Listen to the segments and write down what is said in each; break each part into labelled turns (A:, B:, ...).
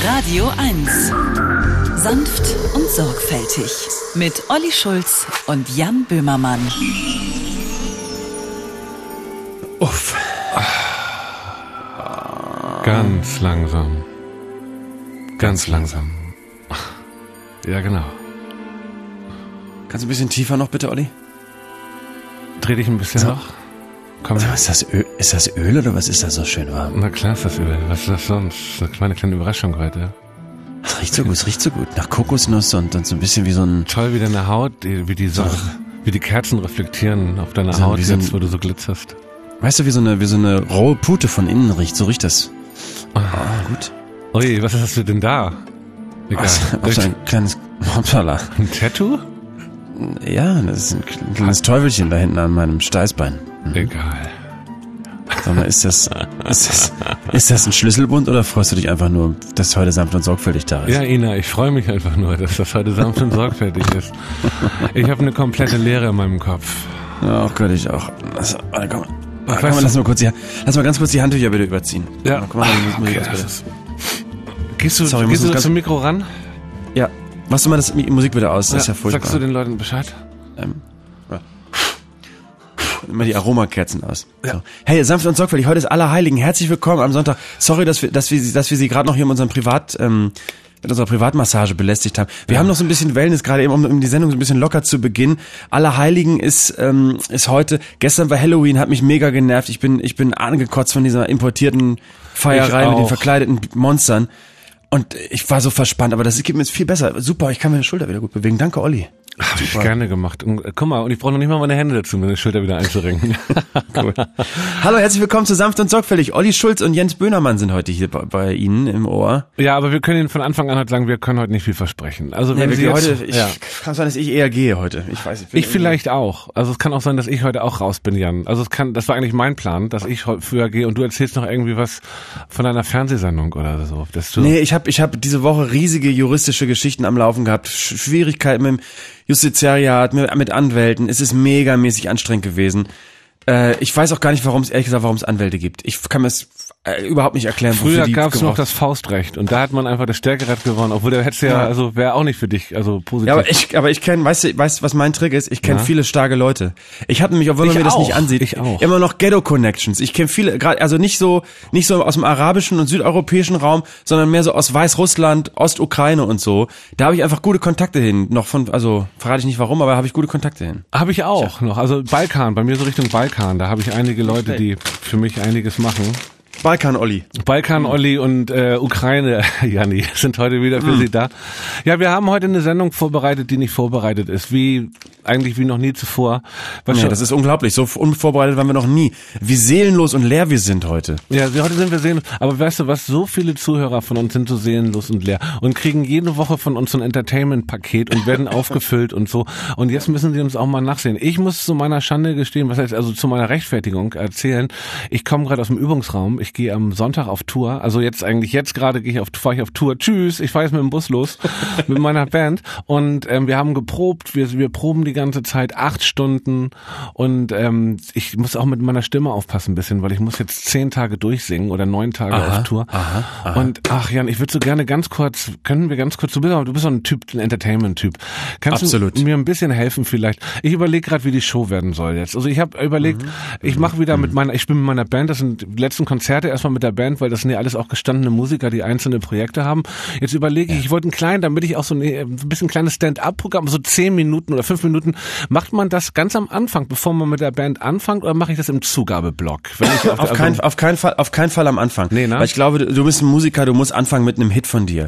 A: Radio 1. Sanft und sorgfältig. Mit Olli Schulz und Jan Böhmermann.
B: Uff.
C: Ganz langsam. Ganz langsam. Ja, genau.
B: Kannst du ein bisschen tiefer noch bitte, Olli?
C: Dreh dich ein bisschen noch. Komm.
B: Ist das Öl? Ist das Öl oder was ist das so schön warm?
C: Na klar ist das Öl. Was ist das sonst? Eine kleine Überraschung heute.
B: Es riecht so gut, Nach Kokosnuss und so ein bisschen wie so ein...
C: Toll, wie deine Haut, wie die Kerzen reflektieren auf deiner Haut jetzt, wo du so glitzerst.
B: Weißt du, wie so eine rohe Pute von innen riecht, so riecht das. Gut.
C: Ui, was hast du denn da? Egal.
B: Was ein kleines... Hoppala.
C: Ein Tattoo?
B: Ja, das ist ein kleines Teufelchen da hinten an meinem Steißbein.
C: Egal.
B: Sag mal, ist das ein Schlüsselbund oder freust du dich einfach nur, dass heute sanft und sorgfältig da ist?
C: Ja, Ina, ich freue mich einfach nur, dass das heute sanft und sorgfältig ist. Ich habe eine komplette Leere in meinem Kopf.
B: Ja, auch Gott, ich auch. Also, komm, lass mal ganz kurz die Handtücher bitte überziehen.
C: Ja.
B: Komm mal,
C: okay, Gehst du zum Mikro ran?
B: Ja. Machst du mal das Musik bitte aus? Das ist ja furchtbar.
C: Sagst du den Leuten Bescheid?
B: Immer die Aromakerzen aus.
C: Ja.
B: So. Hey, sanft und sorgfältig, heute ist Allerheiligen. Herzlich willkommen am Sonntag. Sorry, dass wir Sie gerade noch hier mit unserer Privatmassage belästigt haben. Wir haben noch so ein bisschen Wellness, gerade eben, um die Sendung so ein bisschen locker zu beginnen. Allerheiligen ist heute. Gestern war Halloween, hat mich mega genervt. Ich bin angekotzt von dieser importierten Feierei mit den verkleideten Monstern. Und ich war so verspannt, aber das geht mir jetzt viel besser. Super, ich kann meine Schulter wieder gut bewegen. Danke, Olli.
C: Habe ich gerne gemacht. Und, guck mal, und ich brauche noch nicht mal meine Hände dazu, meine Schulter wieder einzurenken.
B: Cool. Hallo, herzlich willkommen zu Sanft und Sorgfältig. Olli Schulz und Jens Böhmermann sind heute hier bei Ihnen im Ohr.
C: Ja, aber wir können Ihnen von Anfang an heute sagen, wir können heute nicht viel versprechen. Also wenn Sie
B: jetzt, kann sein, dass ich eher gehe heute. Ich weiß nicht.
C: Ich vielleicht auch. Also es kann auch sein, dass ich heute auch raus bin, Jan. Also das war eigentlich mein Plan, dass ich heute früher gehe und du erzählst noch irgendwie was von deiner Fernsehsendung oder so.
B: Nee, ich hab diese Woche riesige juristische Geschichten am Laufen gehabt. Schwierigkeiten mit dem Justiziariat, mit Anwälten. Es ist megamäßig anstrengend gewesen. Ich weiß auch gar nicht, warum es Anwälte gibt. Ich kann mir es überhaupt nicht erklären.
C: Früher gab es noch das Faustrecht und da hat man einfach das Stärkere gewonnen, obwohl der hätte also wäre auch nicht für dich, also positiv.
B: Ja, aber ich kenne, weißt du, was mein Trick ist? Ich kenne viele starke Leute. Ich habe nämlich, obwohl man mir das nicht ansieht, immer noch Ghetto-Connections. Ich kenne viele, gerade also nicht so aus dem arabischen und südeuropäischen Raum, sondern mehr so aus Weißrussland, Ostukraine und so. Da habe ich einfach gute Kontakte hin. Also verrate ich nicht warum, aber habe ich gute Kontakte hin.
C: Habe ich auch noch. Also Balkan, bei mir so Richtung Balkan. Da habe ich einige Leute, die für mich einiges machen.
B: Balkan-Olli
C: und Ukraine, Janni, sind heute wieder für Sie da. Ja, wir haben heute eine Sendung vorbereitet, die nicht vorbereitet ist, wie noch nie zuvor.
B: Das ist unglaublich, so unvorbereitet waren wir noch nie. Wie seelenlos und leer wir sind heute.
C: Ja, heute sind wir seelenlos, aber weißt du was, so viele Zuhörer von uns sind so seelenlos und leer und kriegen jede Woche von uns so ein Entertainment-Paket und werden aufgefüllt und so. Und jetzt müssen sie uns auch mal nachsehen. Ich muss zu meiner Schande gestehen, zu meiner Rechtfertigung erzählen, ich komme gerade aus dem Übungsraum. Ich gehe am Sonntag auf Tour. Also fahre ich auf Tour. Tschüss, ich fahre jetzt mit dem Bus los mit meiner Band. Und wir haben geprobt. Wir proben die ganze Zeit 8 Stunden. Und ich muss auch mit meiner Stimme aufpassen ein bisschen, weil ich muss jetzt 10 Tage durchsingen oder 9 Tage auf Tour. Aha. Und Jan, ich würde so gerne du bist so ein Typ, ein Entertainment-Typ. Kannst du mir ein bisschen helfen vielleicht? Ich überlege gerade, wie die Show werden soll jetzt. Also ich habe überlegt, ich mache wieder ich spiele mit meiner Band, das sind die letzten Konzerte erstmal mit der Band, weil das sind ja alles auch gestandene Musiker, die einzelne Projekte haben. Jetzt überlege ich wollte damit ich auch so ein bisschen kleines Stand-up-Programm, so 10 Minuten oder 5 Minuten, macht man das ganz am Anfang, bevor man mit der Band anfängt, oder mache ich das im Zugabeblock?
B: Auf keinen Fall am Anfang. Nee, ne? Weil ich glaube, du bist ein Musiker, du musst anfangen mit einem Hit von dir.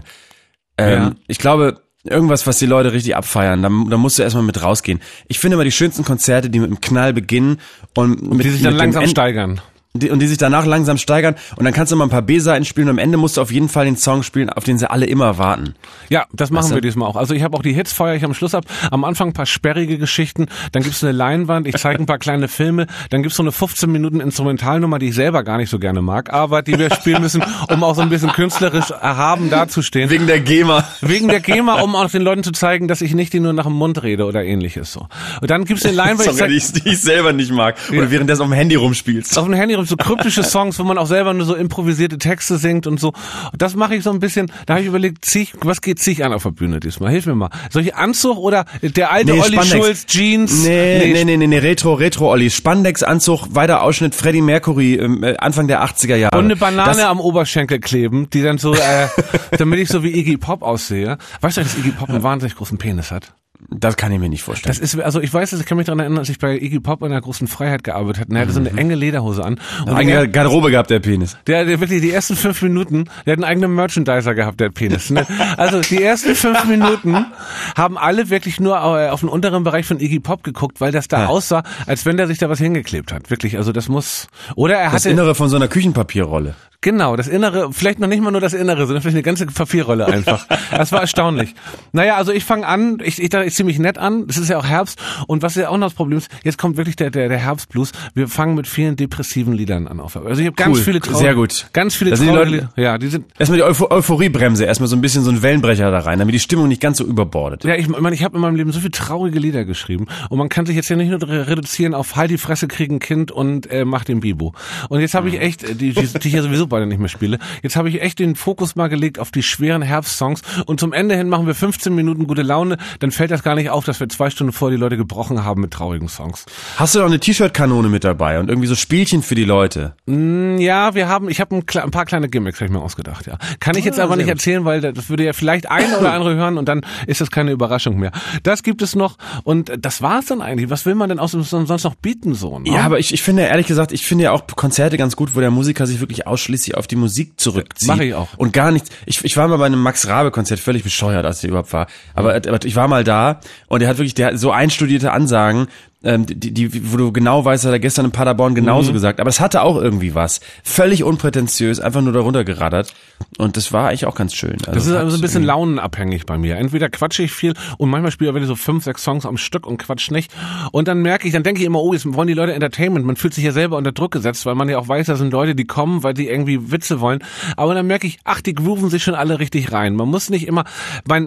B: Ich glaube, irgendwas, was die Leute richtig abfeiern, da musst du erstmal mit rausgehen. Ich finde immer die schönsten Konzerte, die mit einem Knall beginnen und
C: die sich dann langsam steigern.
B: Die sich danach langsam steigern und dann kannst du mal ein paar B-Seiten spielen und am Ende musst du auf jeden Fall den Song spielen, auf den sie alle immer warten.
C: Ja, das machen wir diesmal auch. Also ich habe auch die Hits, feuere ich am Schluss ab. Am Anfang ein paar sperrige Geschichten, dann gibt's eine Leinwand, ich zeige ein paar kleine Filme, dann gibt's so eine 15 Minuten Instrumentalnummer, die ich selber gar nicht so gerne mag, aber die wir spielen müssen, um auch so ein bisschen künstlerisch erhaben dazustehen.
B: Wegen der GEMA,
C: um auch den Leuten zu zeigen, dass ich nicht die nur nach dem Mund rede oder ähnliches so. Und dann gibt's eine Leinwand,
B: die ich selber nicht mag. Oder währenddessen auf dem Handy rumspielst.
C: Auf dem Handy so kryptische Songs, wo man auch selber nur so improvisierte Texte singt und so. Das mache ich so ein bisschen, da habe ich überlegt, was geht sich an auf der Bühne diesmal? Hilf mir mal. Soll ich Anzug oder der alte Olli Schulz, Jeans?
B: Nee, Retro Olli. Spandex-Anzug, weiter Ausschnitt Freddie Mercury, Anfang der 80er Jahre.
C: Und eine Banane am Oberschenkel kleben, die dann so, damit ich so wie Iggy Pop aussehe. Weißt du, dass Iggy Pop einen wahnsinnig großen Penis hat?
B: Das kann ich mir nicht vorstellen.
C: Das ist, also ich weiß, ich kann mich daran erinnern, als ich bei Iggy Pop in der großen Freiheit gearbeitet hatte. Er hatte so eine enge Lederhose an.
B: Und eine Garderobe gehabt, der Penis.
C: Der wirklich die ersten 5 Minuten, der hat einen eigenen Merchandiser gehabt, der Penis. Ne? Also die ersten 5 Minuten haben alle wirklich nur auf den unteren Bereich von Iggy Pop geguckt, weil das da aussah, als wenn der sich da was hingeklebt hat. Wirklich, also das muss, oder er hatte...
B: Das Innere von so einer Küchenpapierrolle.
C: Genau, das Innere, vielleicht noch nicht mal nur das Innere, sondern vielleicht eine ganze Papierrolle einfach. Das war erstaunlich. Naja, also ich fange an, ich ziehe mich nett an, es ist ja auch Herbst und was ja auch noch das Problem ist, jetzt kommt wirklich der Herbstblues, wir fangen mit vielen depressiven Liedern an. Also ich habe ganz viele traurige,
B: sehr gut.
C: Ganz viele traurige Lieder. Ja, die sind...
B: Erstmal die Euphoriebremse, erstmal so ein bisschen so ein Wellenbrecher da rein, damit die Stimmung nicht ganz so überbordet.
C: Ja, ich meine, ich habe in meinem Leben so viele traurige Lieder geschrieben und man kann sich jetzt ja nicht nur reduzieren auf Halt die Fresse, krieg ein Kind und mach den Bibo. Und jetzt habe ich echt, die ich ja sowieso beide nicht mehr spiele, jetzt habe ich echt den Fokus mal gelegt auf die schweren Herbstsongs und zum Ende hin machen wir 15 Minuten gute Laune, dann fällt das gar nicht auf, dass wir 2 Stunden vor die Leute gebrochen haben mit traurigen Songs.
B: Hast du noch eine T-Shirt-Kanone mit dabei und irgendwie so Spielchen für die Leute?
C: Ja, ich habe ein paar kleine Gimmicks, habe ich mir ausgedacht, ja. Kann ich jetzt aber nicht erzählen, weil das würde ja vielleicht ein oder andere hören und dann ist das keine Überraschung mehr. Das gibt es noch und das war's dann eigentlich. Was will man denn sonst noch bieten so? Ne?
B: Ja, aber ich finde ehrlich gesagt, ich finde ja auch Konzerte ganz gut, wo der Musiker sich wirklich ausschließlich auf die Musik zurückzieht.
C: Mache ich auch.
B: Und gar nichts. Ich war mal bei einem Max-Rabe-Konzert, völlig bescheuert, als ich überhaupt war. Aber ich war mal da und der hat so einstudierte Ansagen, wo du genau weißt, hat er gestern in Paderborn genauso gesagt. Aber es hatte auch irgendwie was. Völlig unprätentiös, einfach nur darunter geraddert. Und das war eigentlich auch ganz schön. Also
C: das ist also ein bisschen launenabhängig bei mir. Entweder quatsche ich viel und manchmal spiele ich wirklich so 5, 6 Songs am Stück und quatsch nicht. Und dann denke ich immer, oh, jetzt wollen die Leute Entertainment. Man fühlt sich ja selber unter Druck gesetzt, weil man ja auch weiß, da sind Leute, die kommen, weil die irgendwie Witze wollen. Aber dann merke ich, die grooven sich schon alle richtig rein. Man muss nicht immer,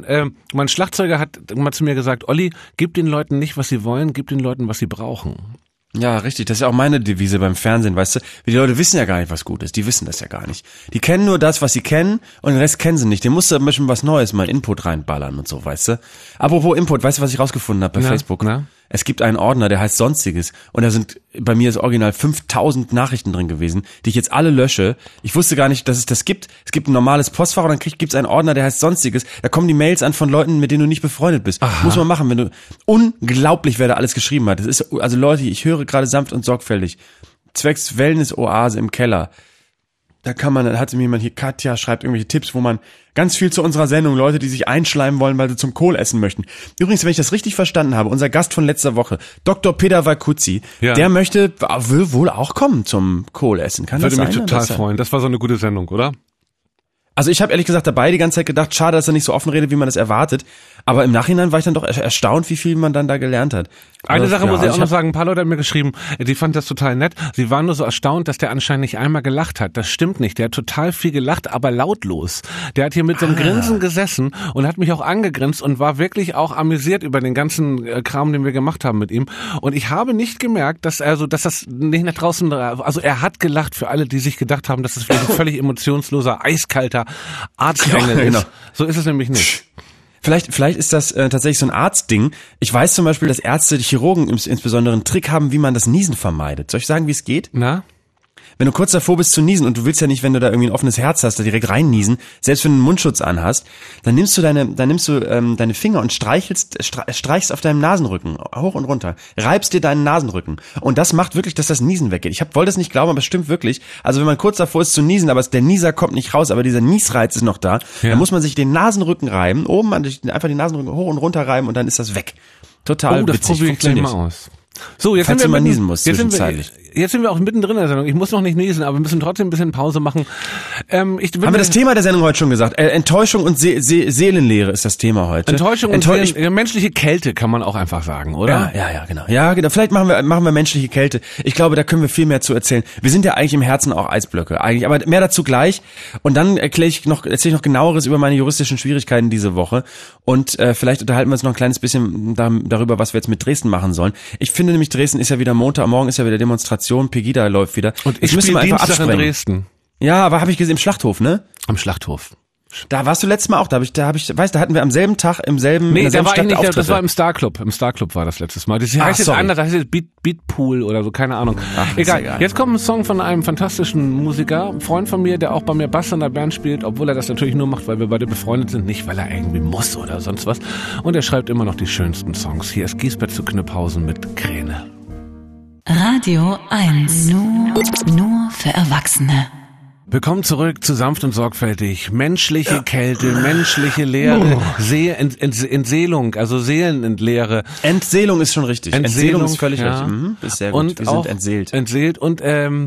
C: mein Schlagzeuger hat mal zu mir gesagt, Olli, gib den Leuten nicht, was sie wollen, gib den Leuten, was sie brauchen.
B: Ja, richtig. Das ist ja auch meine Devise beim Fernsehen, weißt du? Die Leute wissen ja gar nicht, was gut ist. Die wissen das ja gar nicht. Die kennen nur das, was sie kennen und den Rest kennen sie nicht. Den musst du ein bisschen was Neues, mal Input reinballern und so, weißt du? Apropos Input, weißt du, was ich rausgefunden habe bei Facebook? Es gibt einen Ordner, der heißt Sonstiges und da sind bei mir das Original 5000 Nachrichten drin gewesen, die ich jetzt alle lösche. Ich wusste gar nicht, dass es das gibt. Es gibt ein normales Postfach und dann gibt's einen Ordner, der heißt Sonstiges. Da kommen die Mails an von Leuten, mit denen du nicht befreundet bist. Aha. Muss man machen, wenn du... Unglaublich, wer da alles geschrieben hat. Das ist, also Leute, ich höre gerade sanft und sorgfältig. Zwecks Wellness-Oase im Keller. Da hatte mir jemand hier, Katja schreibt irgendwelche Tipps, wo man ganz viel zu unserer Sendung, Leute, die sich einschleimen wollen, weil sie zum Kohl essen möchten. Übrigens, wenn ich das richtig verstanden habe, unser Gast von letzter Woche, Dr. Peter Valkuzzi, der will wohl auch kommen zum Kohl essen. Kann das sein?
C: Würde mich total freuen. Das war so eine gute Sendung, oder?
B: Also ich habe ehrlich gesagt dabei die ganze Zeit gedacht, schade, dass er nicht so offen redet, wie man das erwartet. Aber im Nachhinein war ich dann doch erstaunt, wie viel man dann da gelernt hat.
C: Eine Sache muss ich auch noch sagen, ein paar Leute haben mir geschrieben, die fanden das total nett. Sie waren nur so erstaunt, dass der anscheinend nicht einmal gelacht hat. Das stimmt nicht. Der hat total viel gelacht, aber lautlos. Der hat hier mit so einem Grinsen gesessen und hat mich auch angegrinst und war wirklich auch amüsiert über den ganzen Kram, den wir gemacht haben mit ihm. Und ich habe nicht gemerkt, dass das nicht nach draußen, also er hat gelacht für alle, die sich gedacht haben, dass es vielleicht ein völlig emotionsloser, eiskalter Arztengel ist. Genau. So ist es nämlich nicht.
B: Vielleicht ist das tatsächlich so ein Arztding. Ich weiß zum Beispiel, dass Ärzte, die Chirurgen insbesondere einen Trick haben, wie man das Niesen vermeidet. Soll ich sagen, wie es geht?
C: Na?
B: Wenn du kurz davor bist zu niesen und du willst ja nicht, wenn du da irgendwie ein offenes Herz hast, da direkt rein niesen, selbst wenn du einen Mundschutz anhast, dann nimmst du deine Finger und streichst auf deinem Nasenrücken hoch und runter, reibst dir deinen Nasenrücken und das macht wirklich, dass das Niesen weggeht. Ich wollte es nicht glauben, aber es stimmt wirklich. Also wenn man kurz davor ist zu niesen, aber der Nieser kommt nicht raus, aber dieser Niesreiz ist noch da, dann muss man sich den Nasenrücken reiben, oben einfach den Nasenrücken hoch und runter reiben und dann ist das weg. Total witzig.
C: Das probiere ich gleich mal aus. So, jetzt
B: falls du mal niesen musst, zwischenzeitlich.
C: Jetzt sind wir auch mittendrin in der Sendung. Ich muss noch nicht niesen, aber wir müssen trotzdem ein bisschen Pause machen.
B: Haben wir das Thema der Sendung heute schon gesagt? Enttäuschung und Seelenleere ist das Thema heute.
C: Enttäuschung und menschliche Kälte kann man auch einfach sagen, oder?
B: Ja, genau. Ja, genau. Vielleicht machen wir menschliche Kälte. Ich glaube, da können wir viel mehr zu erzählen. Wir sind ja eigentlich im Herzen auch Eisblöcke, eigentlich, aber mehr dazu gleich. Und dann erzähle ich noch genaueres über meine juristischen Schwierigkeiten diese Woche. Und vielleicht unterhalten wir uns noch ein kleines bisschen darüber, was wir jetzt mit Dresden machen sollen. Ich finde nämlich, Dresden ist ja wieder Montag, morgen ist ja wieder Demonstration. Demonstration, Pegida läuft wieder.
C: Und ich spiele Dienstag in Dresden.
B: Ja, aber habe ich gesehen, im Schlachthof, ne?
C: Am Schlachthof.
B: Da warst du letztes Mal auch, da hatten wir am selben Tag in
C: da war ich nicht,
B: Auftritte.
C: Das war im Star Club war das letztes Mal. Das heißt jetzt anders, das heißt jetzt Beatpool oder so, keine Ahnung. Egal. Jetzt kommt ein Song von einem fantastischen Musiker, ein Freund von mir, der auch bei mir Bass in der Band spielt, obwohl er das natürlich nur macht, weil wir beide befreundet sind, nicht weil er irgendwie muss oder sonst was. Und er schreibt immer noch die schönsten Songs. Hier ist Giesbert zu Knüpphausen mit Kräne.
A: Radio 1. Nur für Erwachsene.
C: Willkommen zurück zu Sanft und Sorgfältig. Menschliche Kälte, menschliche Leere, Entseelung, also Seelenentleere.
B: Entseelung ist schon richtig. Entseelung ist völlig
C: ja.
B: richtig. Ist sehr gut.
C: Und
B: wir sind entseelt.
C: Entseelt und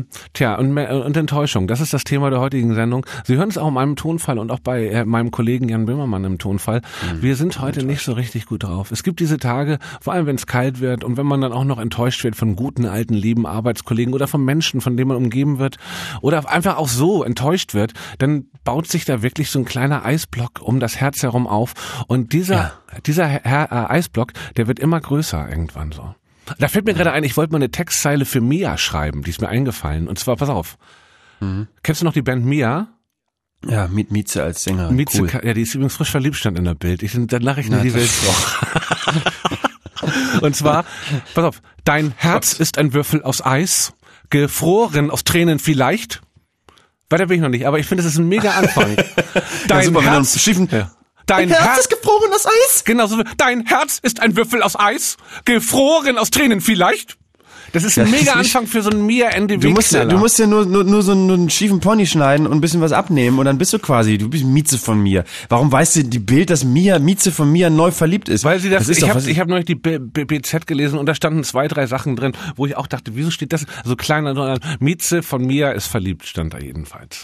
C: und Enttäuschung. Das ist das Thema der heutigen Sendung. Sie hören es auch in meinem Tonfall und auch bei meinem Kollegen Jan Böhmermann im Tonfall. Wir sind heute nicht so richtig gut drauf. Es gibt diese Tage, vor allem wenn es kalt wird und wenn man dann auch noch enttäuscht wird von guten, alten, lieben Arbeitskollegen oder von Menschen, von denen man umgeben wird oder einfach auch so enttäuscht wird, dann baut sich da wirklich so ein kleiner Eisblock um das Herz herum auf und dieser Eisblock, der wird immer größer irgendwann so. Da fällt mir gerade ein, ich wollte mal eine Textzeile für Mia schreiben, die ist mir eingefallen und zwar, pass auf, kennst du noch die Band Mia?
B: Ja, Mieze als Sänger.
C: Mieze,
B: cool.
C: Ja, die ist übrigens frisch verliebt, stand in der Bild. Dann lache ich nur die Welt vor. Und zwar, pass auf, dein Herz ist ein Würfel aus Eis, gefroren aus Tränen vielleicht. Weiter bin ich noch nicht, aber ich finde, das ist ein mega Anfang. Dein
B: super,
C: Herz, Dein Herz
B: ist gefroren aus Eis.
C: Genau so. Dein Herz ist ein Würfel aus Eis, gefroren aus Tränen vielleicht. Das ist ein mega Anfang für so einen Mia-NDW.
B: Du musst ja nur so einen schiefen Pony schneiden und ein bisschen was abnehmen und dann bist du bist Mieze von mir. Warum weißt du die Bild, dass Mieze von mir neu verliebt ist?
C: Weil sie ich habe neulich die BZ gelesen und da standen 2, 3 Sachen drin, wo ich auch dachte, wieso steht das so klein? Mieze von Mia ist verliebt, stand da jedenfalls.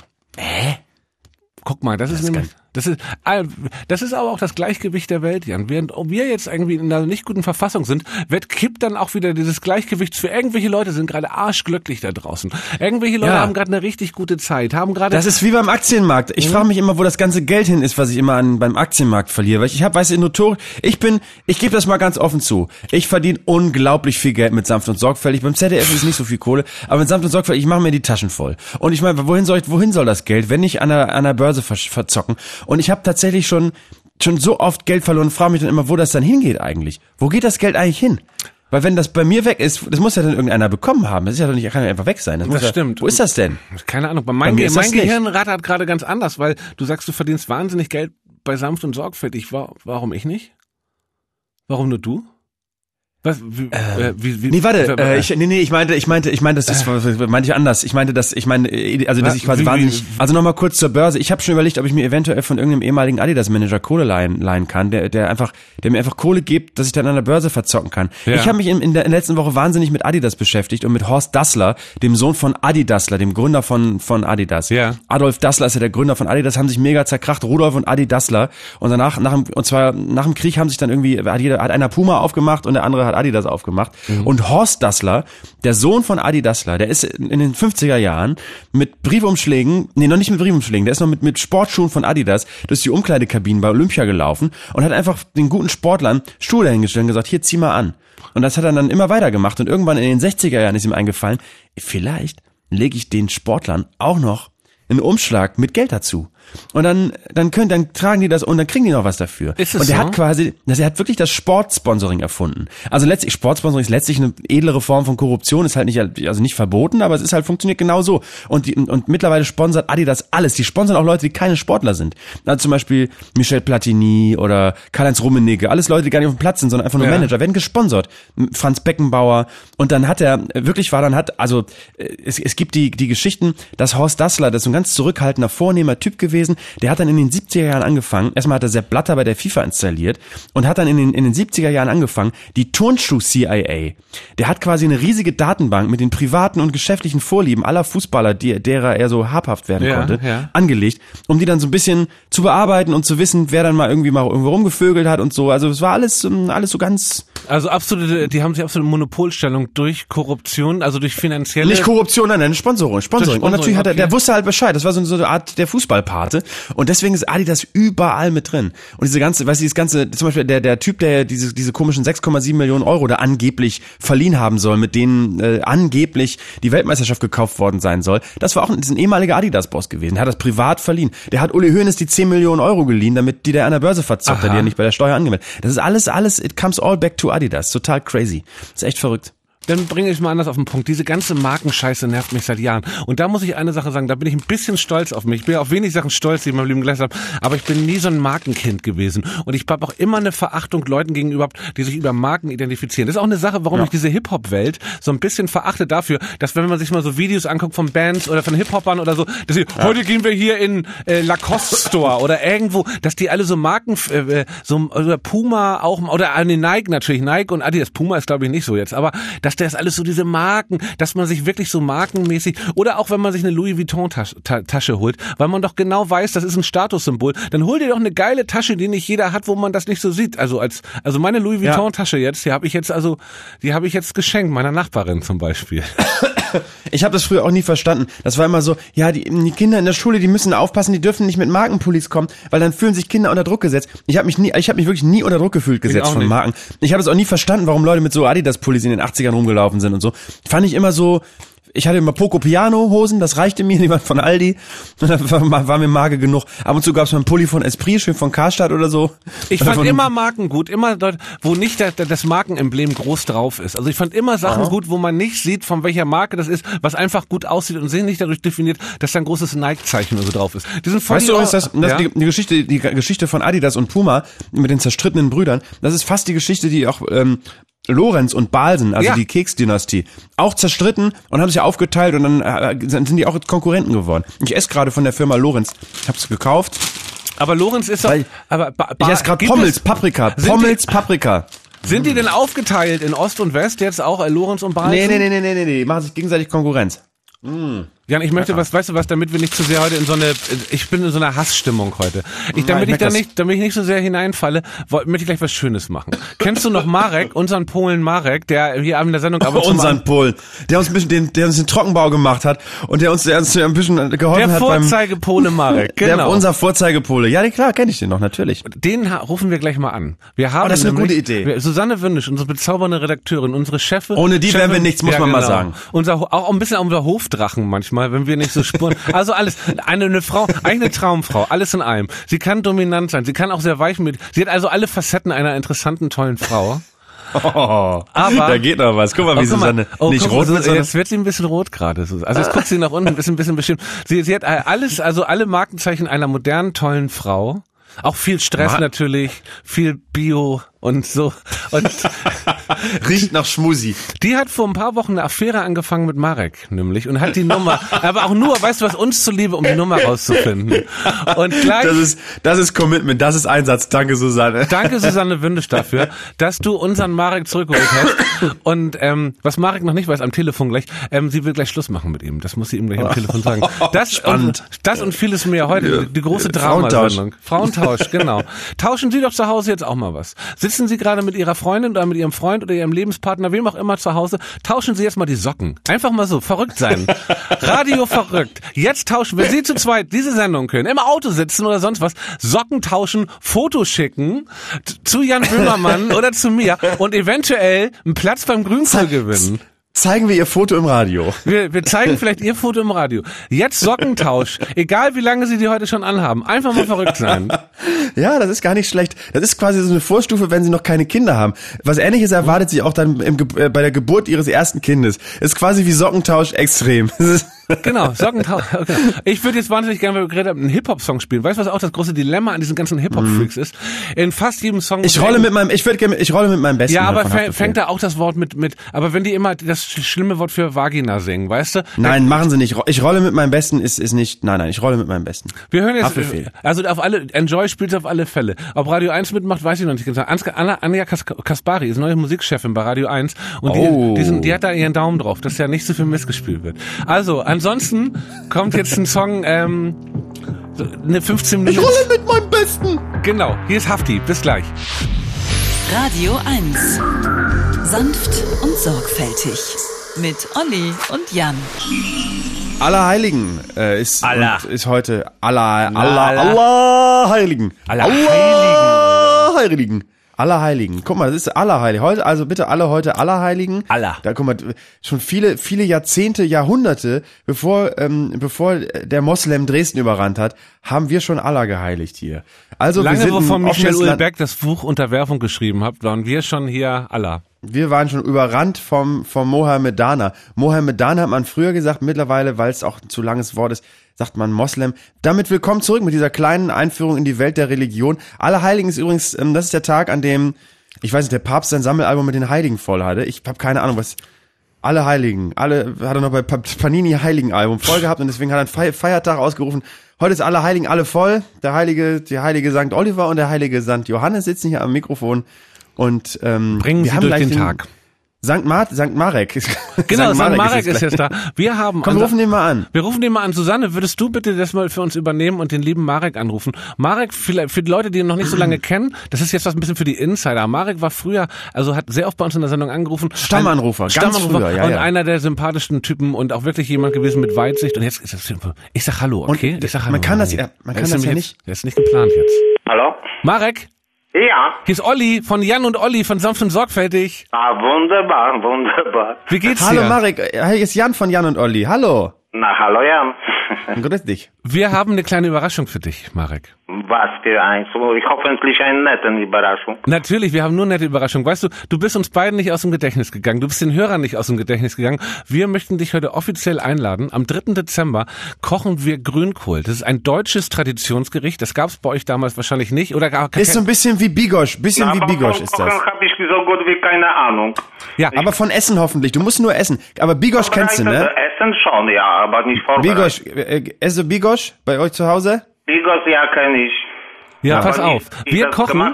C: Guck mal, das ist aber auch das Gleichgewicht der Welt, Jan. Während wir jetzt irgendwie in einer nicht guten Verfassung sind, kippt dann auch wieder dieses Gleichgewicht für irgendwelche Leute, sind gerade arschglücklich da draußen. Irgendwelche Leute haben gerade eine richtig gute Zeit, Das
B: ist wie beim Aktienmarkt. Ich frage mich immer, wo das ganze Geld hin ist, was ich immer beim Aktienmarkt verliere. Weil ich gebe das mal ganz offen zu. Ich verdiene unglaublich viel Geld mit Sanft und Sorgfältig. Beim ZDF ist nicht so viel Kohle, aber mit Sanft und Sorgfältig, ich mache mir die Taschen voll. Und ich meine, wohin soll das Geld, wenn nicht an der Börse verzocken? Und ich habe tatsächlich schon so oft Geld verloren und frage mich dann immer, wo das dann hingeht eigentlich. Wo geht das Geld eigentlich hin? Weil wenn das bei mir weg ist, das muss ja dann irgendeiner bekommen haben. Das ist ja doch nicht, kann ja einfach weg sein.
C: Das stimmt.
B: Wo ist das denn?
C: Keine Ahnung. Mein Gehirn rattert gerade ganz anders, weil du sagst, du verdienst wahnsinnig Geld bei Sanft und Sorgfältig. Warum ich nicht? Warum nur du? Was?
B: Ich meinte, das meinte ich anders. Dass ich quasi wahnsinnig, also nochmal kurz zur Börse. Ich habe schon überlegt, ob ich mir eventuell von irgendeinem ehemaligen Adidas-Manager Kohle leihen kann, der mir einfach Kohle gibt, dass ich dann an der Börse verzocken kann. Ja. Ich habe mich in der letzten Woche wahnsinnig mit Adidas beschäftigt und mit Horst Dassler, dem Sohn von Adi Dassler, dem Gründer von Adidas.
C: Ja.
B: Adolf Dassler ist ja der Gründer von Adidas, haben sich mega zerkracht, Rudolf und Adi Dassler. Und danach, nach dem Krieg haben sich dann irgendwie, hat einer Puma aufgemacht und der andere hat Adidas aufgemacht. Und Horst Dassler, der Sohn von Adi Dassler, der ist in den 50er Jahren mit Briefumschlägen, noch nicht mit Briefumschlägen, der ist noch mit Sportschuhen von Adidas durch die Umkleidekabinen bei Olympia gelaufen und hat einfach den guten Sportlern Schuhe dahingestellt und gesagt, hier, zieh mal an. Und das hat er dann immer weitergemacht und irgendwann in den 60er Jahren ist ihm eingefallen, vielleicht lege ich den Sportlern auch noch einen Umschlag mit Geld dazu. Und dann tragen die das und dann kriegen die noch was dafür.
C: Ist es
B: und er
C: so?
B: er hat wirklich das Sportsponsoring erfunden. Also Sportsponsoring ist letztlich eine edlere Form von Korruption, ist halt nicht verboten, aber es ist halt funktioniert genau so. Und mittlerweile sponsert Adidas alles. Die sponsern auch Leute, die keine Sportler sind. Also zum Beispiel Michel Platini oder Karl-Heinz Rummenigge, alles Leute, die gar nicht auf dem Platz sind, sondern einfach nur Manager, werden gesponsert. Franz Beckenbauer. Und dann es gibt die Geschichten, dass Horst Dassler, das ist so ein ganz zurückhaltender, vornehmer Typ gewesen, der hat dann in den 70er Jahren angefangen, erstmal hat er Sepp Blatter bei der FIFA installiert und hat dann in den 70er Jahren angefangen, die Turnschuh-CIA, der hat quasi eine riesige Datenbank mit den privaten und geschäftlichen Vorlieben aller Fußballer, derer er so habhaft werden konnte, angelegt, um die dann so ein bisschen zu bearbeiten und zu wissen, wer dann irgendwo rumgevögelt hat und so. Also es war alles so ganz
C: Also die haben sich absolute Monopolstellung durch Korruption, also durch finanzielle...
B: Nicht Korruption, nein, Sponsoring. Und natürlich der wusste halt Bescheid, das war so eine Art der Fußballpate und deswegen ist Adidas überall mit drin. Und zum Beispiel der Typ, der diese komischen 6,7 Millionen Euro da angeblich verliehen haben soll, mit denen angeblich die Weltmeisterschaft gekauft worden sein soll, das war auch ein ehemaliger Adidas-Boss gewesen, der hat das privat verliehen. Der hat Uli Hoeneß die 10 Millionen Euro geliehen, damit die der an der Börse verzockt hat, die er nicht bei der Steuer angemeldet. Das ist alles, it comes all back to Adidas. Total crazy. Das ist echt verrückt.
C: Dann bringe ich mal anders auf den Punkt. Diese ganze Markenscheiße nervt mich seit Jahren. Und da muss ich eine Sache sagen, da bin ich ein bisschen stolz auf mich. Ich bin ja auf wenig Sachen stolz, die ich in meinem Leben geleistet habe, aber ich bin nie so ein Markenkind gewesen. Und ich habe auch immer eine Verachtung Leuten gegenüber, die sich über Marken identifizieren. Das ist auch eine Sache, warum ich diese Hip-Hop-Welt so ein bisschen verachte dafür, dass wenn man sich mal so Videos anguckt von Bands oder von Hip-Hopern oder so, dass sie, heute gehen wir hier in Lacoste Store oder irgendwo, dass die alle so Marken, oder Puma auch, oder Nike natürlich, Nike und Adidas. Puma ist glaube ich nicht so jetzt, aber dass der ist alles so diese Marken, dass man sich wirklich so markenmäßig, oder auch wenn man sich eine Louis Vuitton Tasche holt, weil man doch genau weiß, das ist ein Statussymbol, dann hol dir doch eine geile Tasche, die nicht jeder hat, wo man das nicht so sieht. Also meine Louis Vuitton Tasche jetzt, die habe ich jetzt geschenkt, meiner Nachbarin zum Beispiel.
B: Ich habe das früher auch nie verstanden. Das war immer so, ja, die Kinder in der Schule, die müssen aufpassen, die dürfen nicht mit Markenpullis kommen, weil dann fühlen sich Kinder unter Druck gesetzt. Ich habe mich wirklich nie unter Druck gefühlt gesetzt von Marken. Ich habe es auch nie verstanden, warum Leute mit so Adidas-Pullis in den 80ern rumgelaufen sind und so. Fand ich immer so, ich hatte immer Poco Piano Hosen, das reichte mir, die waren von Aldi. Und dann war mir Marke genug. Ab und zu gab es mal einen Pulli von Esprit, schön von Karstadt oder so.
C: Ich fand immer Marken gut, immer dort, wo nicht das Markenemblem groß drauf ist. Also ich fand immer Sachen gut, wo man nicht sieht, von welcher Marke das ist, was einfach gut aussieht und sich nicht dadurch definiert, dass da ein großes Nike-Zeichen oder so drauf ist. Die sind voll,
B: weißt du, die Geschichte von Adidas und Puma mit den zerstrittenen Brüdern, das ist fast die Geschichte, die auch Lorenz und Balsen, also die Keks-Dynastie, auch zerstritten und haben sich aufgeteilt und dann sind die auch Konkurrenten geworden. Ich esse gerade von der Firma Lorenz. Ich habe es gekauft.
C: Aber Lorenz ist doch...
B: Ich esse gerade Pommels Paprika. Paprika.
C: Sind die denn aufgeteilt in Ost und West jetzt auch, Lorenz und Balsen?
B: Nee. Machen sich gegenseitig Konkurrenz.
C: Jan, ich möchte weißt du was, damit wir nicht zu sehr heute ich bin in so einer Hassstimmung heute. Damit ich nicht so sehr hineinfalle, möchte ich gleich was Schönes machen. Kennst du noch Marek, unseren Polen Marek, der hier in der Sendung
B: unseren Polen, der uns den Trockenbau gemacht hat und der uns ein bisschen geholfen hat
C: der Vorzeigepole Marek, genau.
B: Unser Vorzeigepole. Ja, klar, kenne ich den noch, natürlich.
C: Den rufen wir gleich mal an. Wir haben
B: das ist eine gute Idee.
C: Susanne Wündisch, unsere bezaubernde Redakteurin, unsere Chefin.
B: Ohne die wären wir nichts, muss man mal sagen.
C: Auch ein bisschen unser Hofdrachen manchmal, wenn wir nicht so spuren. Also alles, eine Frau, eigentlich eine Traumfrau, alles in einem. Sie kann dominant sein, sie kann auch sehr weich sie hat also alle Facetten einer interessanten, tollen Frau.
B: Aber da geht noch was. Guck mal, wie Susanne nicht rot wird.
C: Jetzt wird sie ein bisschen rot gerade. Also jetzt guckt sie nach unten, ein bisschen bestimmt. Sie hat alles, also alle Markenzeichen einer modernen, tollen Frau. Auch viel Stress natürlich, viel Bio und so. Und
B: riecht nach Schmusi.
C: Die hat vor ein paar Wochen eine Affäre angefangen mit Marek, nämlich, und hat die Nummer, aber auch nur, weißt du was, uns zuliebe, um die Nummer rauszufinden. Und gleich.
B: Das ist Commitment, das ist Einsatz. Danke, Susanne.
C: Danke, Susanne Wündisch, dafür, dass du unseren Marek zurückgeholt hast. Und was Marek noch nicht weiß am Telefon gleich, sie will gleich Schluss machen mit ihm. Das muss sie ihm gleich am Telefon sagen. Das und vieles mehr heute, die große Dramasendung. Frauentausch, genau. Tauschen Sie doch zu Hause jetzt auch mal was. Sitzen Sie gerade mit Ihrer Freundin oder mit Ihrem Freund oder Ihrem Lebenspartner, wem auch immer zu Hause, tauschen Sie jetzt mal die Socken. Einfach mal so, verrückt sein. Radio verrückt. Jetzt tauschen, wenn Sie zu zweit diese Sendung können, im Auto sitzen oder sonst was, Socken tauschen, Fotos schicken, zu Jan Böhmermann oder zu mir und eventuell einen Platz beim Grünkohl gewinnen.
B: Zeigen wir Ihr Foto im Radio.
C: Wir zeigen vielleicht Ihr Foto im Radio. Jetzt Sockentausch. Egal wie lange Sie die heute schon anhaben. Einfach mal verrückt sein.
B: Ja, das ist gar nicht schlecht. Das ist quasi so eine Vorstufe, wenn Sie noch keine Kinder haben. Was Ähnliches erwartet Sie auch dann bei der Geburt Ihres ersten Kindes. Ist quasi wie Sockentausch extrem.
C: Genau, Sockentausch. Okay. Ich würde jetzt wahnsinnig gerne, weil wir gerade einen Hip-Hop-Song spielen. Weißt du, was auch das große Dilemma an diesen ganzen Hip-Hop-Freaks ist? In fast jedem Song...
B: Ich rolle mit meinem Besten.
C: Ja, aber fängt da auch das Wort mit, aber wenn die immer das schlimme Wort für Vagina singen, weißt du?
B: Nein, machen Sie nicht. Ich rolle mit meinem Besten ist nicht, nein, ich rolle mit meinem Besten.
C: Wir hören jetzt, also Enjoy spielt auf alle Fälle. Ob Radio 1 mitmacht, weiß ich noch nicht genau. Anja Kaspari ist neue Musikchefin bei Radio 1 und die hat da ihren Daumen drauf, dass ja nicht so viel missgespielt wird. Also, ansonsten kommt jetzt ein Song, eine 15 Minuten.
B: Ich rolle mit meinem Besten!
C: Genau, hier ist Hafti, bis gleich.
A: Radio 1. Sanft und sorgfältig. Mit Olli und Jan.
B: Allerheiligen ist heute Allerheiligen. Allerheiligen. Guck mal, das ist Allerheiligen. Heute, also bitte alle heute Allerheiligen.
C: Allah.
B: Da guck mal, schon viele Jahrzehnte, Jahrhunderte, bevor der Moslem Dresden überrannt hat, haben wir schon Allah geheiligt hier. Also
C: lange
B: wir sind
C: bevor Michel
B: offenes Land.
C: Ulbeck das Buch Unterwerfung geschrieben hat, waren wir schon hier Allah.
B: Wir waren schon überrannt vom Mohammedaner. Mohammedaner hat man früher gesagt, mittlerweile, weil es auch ein zu langes Wort ist, sagt man Moslem. Damit willkommen zurück mit dieser kleinen Einführung in die Welt der Religion. Allerheiligen ist übrigens, das ist der Tag, an dem, ich weiß nicht, der Papst sein Sammelalbum mit den Heiligen voll hatte. Ich habe keine Ahnung, was... Alle Heiligen, hat er noch bei Panini Heiligen-Album voll gehabt und deswegen hat er einen Feiertag ausgerufen. Heute ist alle Heiligen alle voll. Die heilige St. Oliver und der heilige St. Johannes sitzen hier am Mikrofon und
C: bringen Sie durch den Tag.
B: St. Marek.
C: Genau, St. Marek ist jetzt da. Wir rufen den mal an. Wir rufen den mal an. Susanne, würdest du bitte das mal für uns übernehmen und den lieben Marek anrufen? Marek, vielleicht für die Leute, die ihn noch nicht so lange kennen, das ist jetzt was ein bisschen für die Insider. Marek war früher, also hat sehr oft bei uns in der Sendung angerufen.
B: Ganz früher, ja.
C: Und einer der sympathischen Typen und auch wirklich jemand gewesen mit Weitsicht. Und jetzt ist das, ich sag Hallo, okay?
B: Und
C: ich sag Hallo.
B: Man kann das ja nicht.
C: Das ist nicht geplant jetzt.
D: Hallo?
C: Marek?
D: Ja.
C: Hier ist Olli von Jan und Olli von Sanft und Sorgfältig.
D: Ah, wunderbar.
C: Wie geht's
B: dir?
C: Hallo
B: Marek, hier ist Jan von Jan und Olli. Hallo.
D: Na, hallo Jan.
B: Grüß dich.
C: Wir haben eine kleine Überraschung für dich, Marek.
D: Was für eins? Hoffentlich eine nette Überraschung.
C: Natürlich, wir haben nur nette Überraschung. Weißt du, du bist uns beiden nicht aus dem Gedächtnis gegangen. Du bist den Hörern nicht aus dem Gedächtnis gegangen. Wir möchten dich heute offiziell einladen. Am 3. Dezember kochen wir Grünkohl. Das ist ein deutsches Traditionsgericht. Das gab es bei euch damals wahrscheinlich nicht. Oder gar
B: ist so ein bisschen wie Bigos. Ist das.
D: Kochen habe ich so gut wie keine Ahnung.
B: Ja, aber von Essen hoffentlich. Du musst nur essen. Aber Bigos kennst du, ne?
D: Essen schon, ja, aber nicht vorbereitet.
B: Esse Bigos bei euch zu Hause?
D: Bigos, ja, kenne ich.
C: Ja, pass auf. Wir kochen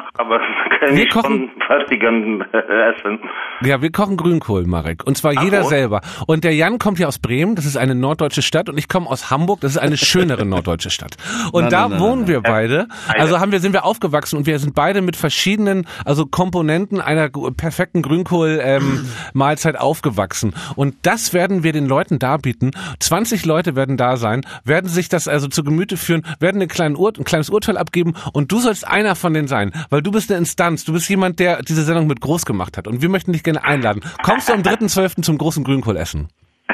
D: fertigen Essen.
C: Ja, wir kochen Grünkohl, Marek. Und zwar jeder selber. Und der Jan kommt ja aus Bremen, das ist eine norddeutsche Stadt. Und ich komme aus Hamburg, das ist eine schönere norddeutsche Stadt. Und da wohnen wir beide. Also sind wir aufgewachsen und wir sind beide mit verschiedenen, also Komponenten einer perfekten Grünkohl-Mahlzeit aufgewachsen. Und das werden wir den Leuten darbieten. 20 Leute werden da sein, werden sich das also zu Gemüte führen, werden ein kleines Urteil abgeben. Und du sollst einer von denen sein, weil du bist eine Instanz, du bist jemand, der diese Sendung mit groß gemacht hat. Und wir möchten dich gerne einladen. Kommst du am 3.12. zum großen Grünkohlessen?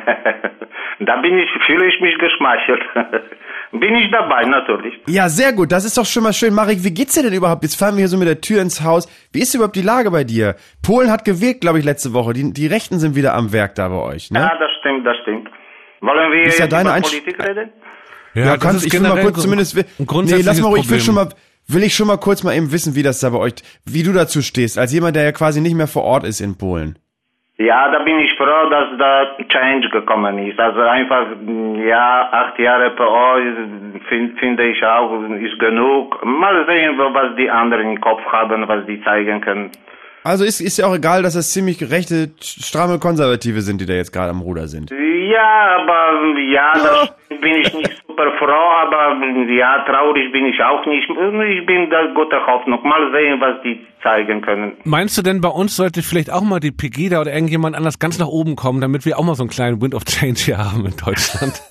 D: Da fühle ich mich geschmeichelt. Bin ich dabei, natürlich.
B: Ja, sehr gut. Das ist doch schon mal schön. Marek, wie geht's dir denn überhaupt? Jetzt fahren wir hier so mit der Tür ins Haus. Wie ist überhaupt die Lage bei dir? Polen hat gewählt, glaube ich, letzte Woche. Die Rechten sind wieder am Werk da bei euch, ne?
D: Ja, das stimmt. Wollen wir jetzt über Politik reden?
B: Ja, kannst ich will mal kurz zumindest... Nee, lass mal ruhig, will ich schon mal kurz mal eben wissen, wie das da bei euch, wie du dazu stehst, als jemand, der ja quasi nicht mehr vor Ort ist in Polen.
D: Ja, da bin ich froh, dass da Change gekommen ist. Also einfach, 8 Jahre PO finde ich auch, ist genug. Mal sehen, was die anderen im Kopf haben, was die zeigen können.
B: Also ist ja auch egal, dass das ziemlich rechte, stramme Konservative sind, die da jetzt gerade am Ruder sind.
D: Ja, aber das bin ich nicht super froh, aber traurig bin ich auch nicht. Ich bin da guter Hoffnung. Mal sehen, was die zeigen können.
C: Meinst du denn, bei uns sollte vielleicht auch mal die Pegida oder irgendjemand anders ganz nach oben kommen, damit wir auch mal so einen kleinen Wind of Change hier haben in Deutschland?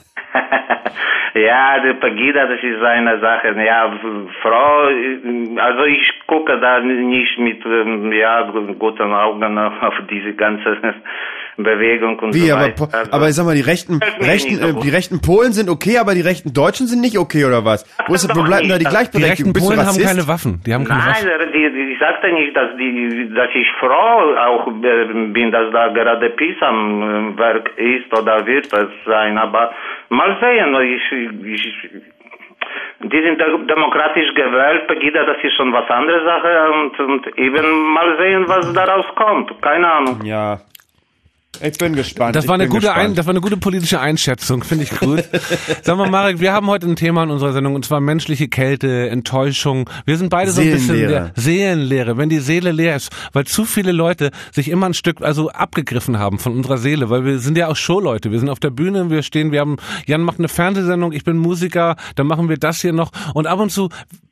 D: Ja, die Pegida, das ist eine Sache. Ja, Frau, also ich gucke da nicht mit guten Augen auf diese ganze Bewegung und so weiter.
B: Aber ich sag mal, die rechten Polen sind okay, aber die rechten Deutschen sind nicht okay, oder was? Wo bleibt da die Gleichberechtigung?
C: Die rechten Polen haben keine Waffen.
D: Nein, ich sagte nicht, dass ich froh auch bin, dass da gerade PiS am Werk ist oder wird es sein, aber mal sehen, die sind demokratisch gewählt, Pegida, das ist schon was andere Sache und eben mal sehen, was daraus kommt. Keine Ahnung.
B: Ja. Ich bin gespannt.
C: Das war eine gute politische Einschätzung, finde ich gut. Sag mal, Marek, wir haben heute ein Thema in unserer Sendung, und zwar menschliche Kälte, Enttäuschung. Wir sind beide so ein bisschen Seelenleere, wenn die Seele leer ist, weil zu viele Leute sich immer ein Stück abgegriffen haben von unserer Seele, weil wir sind ja auch Showleute. Wir sind auf der Bühne, Jan macht eine Fernsehsendung, ich bin Musiker, dann machen wir das hier noch und ab und zu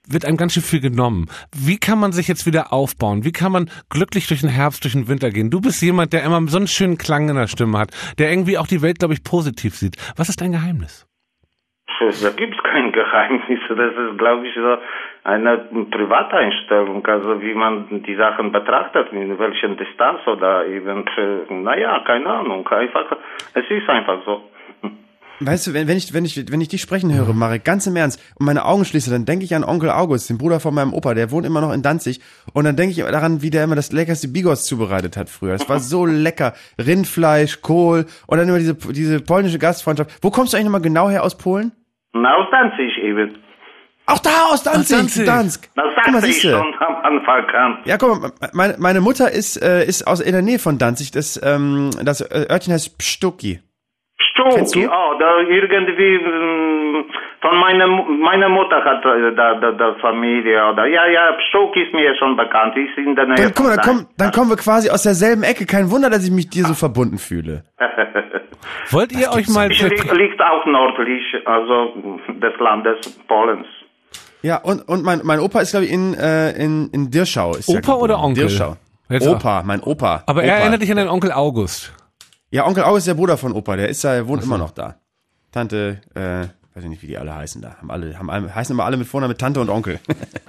C: wird einem ganz schön viel genommen. Wie kann man sich jetzt wieder aufbauen? Wie kann man glücklich durch den Herbst, durch den Winter gehen? Du bist jemand, der immer so einen schönen Klang in der Stimme hat, der irgendwie auch die Welt, glaube ich, positiv sieht. Was ist dein Geheimnis?
D: Da gibt's kein Geheimnis. Das ist, glaube ich, so eine Privateinstellung, also wie man die Sachen betrachtet, in welchen Distanz oder eben, keine Ahnung. Einfach, es ist einfach so.
B: Weißt du, wenn ich dich sprechen höre, Marek, ganz im Ernst, und meine Augen schließe, dann denke ich an Onkel August, den Bruder von meinem Opa, der wohnt immer noch in Danzig, und dann denke ich daran, wie der immer das leckerste Bigos zubereitet hat früher. Es war so lecker. Rindfleisch, Kohl, und dann immer diese polnische Gastfreundschaft. Wo kommst du eigentlich nochmal genau her aus Polen?
D: Na, aus Danzig eben.
B: Auch da, aus Danzig.
D: Das sagte ich schon am Anfang an.
B: Ja, guck mal, meine Mutter ist in der Nähe von Danzig, das Örtchen heißt Psztuki.
D: Psztuki, da irgendwie von meiner Mutter hat da Familie oder ja, Psztuki ist mir schon bekannt, ist in der Nähe.
B: Dann kommen wir quasi aus derselben Ecke. Kein Wunder, dass ich mich dir so verbunden fühle.
C: Wollt ihr euch mal...
D: Liegt auch nördlich, also des Landes Polens.
B: Ja, und mein Opa ist, glaube ich, in Dirschau. Ist
C: Opa oder Onkel?
B: Dirschau.
C: Opa,
B: mein Opa.
C: Aber er erinnert dich an den Onkel August.
B: Ja, Onkel August ist der Bruder von Opa, der wohnt immer noch da. Tante, weiß ich nicht, wie die alle heißen da. Heißen immer alle mit Vornamen mit Tante und Onkel.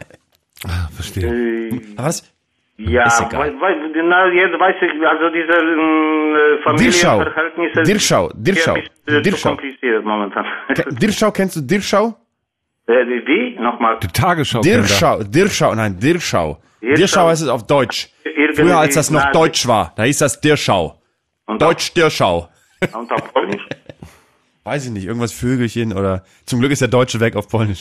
C: Verstehe.
B: Was?
D: Ja, jetzt weiß ich, also diese Familienverhältnisse...
B: Dirschau.
D: Zu kompliziert momentan.
B: Kennst du Dirschau?
D: Wie? Nochmal.
C: Die Tagesschau.
B: Dirschau. Dirschau heißt es auf Deutsch. Früher, als das noch Deutsch war, da hieß das Dirschau. Deutsch Dirschau.
D: Und auf Polnisch?
B: Weiß ich nicht, irgendwas Vögelchen oder... Zum Glück ist der Deutsche weg auf Polnisch.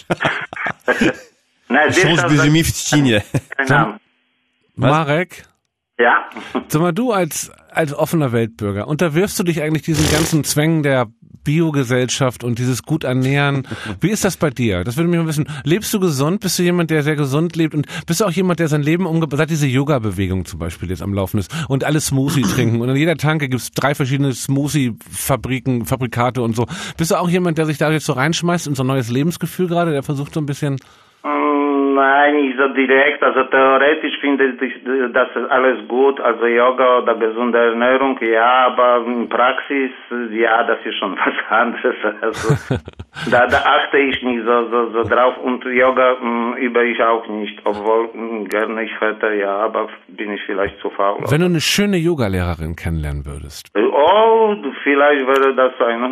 D: Nein,
B: Dirschau.
D: Keine Ahnung.
C: Marek?
D: Ja?
C: Sag mal, du als offener Weltbürger, unterwirfst du dich eigentlich diesen ganzen Zwängen der Biogesellschaft und dieses gut ernähren? Wie ist das bei dir? Das würde mich mal wissen. Lebst du gesund? Bist du jemand, der sehr gesund lebt? Und bist du auch jemand, der sein Leben seit diese Yoga-Bewegung zum Beispiel jetzt am Laufen ist und alle Smoothie trinken und an jeder Tanke gibt's 3 verschiedene Smoothie-Fabrikate und so. Bist du auch jemand, der sich da jetzt so reinschmeißt in so ein neues Lebensgefühl gerade, der versucht so ein bisschen...
D: Nein, nicht so direkt. Also theoretisch finde ich das ist alles gut. Also Yoga oder gesunde Ernährung, ja, aber in Praxis, ja, das ist schon was anderes. Also da achte ich nicht so drauf und Yoga übe ich auch nicht, obwohl gerne ich hätte, ja, aber bin ich vielleicht zu faul.
C: Wenn du eine schöne Yogalehrerin kennenlernen würdest.
D: Oh, vielleicht würde das sein.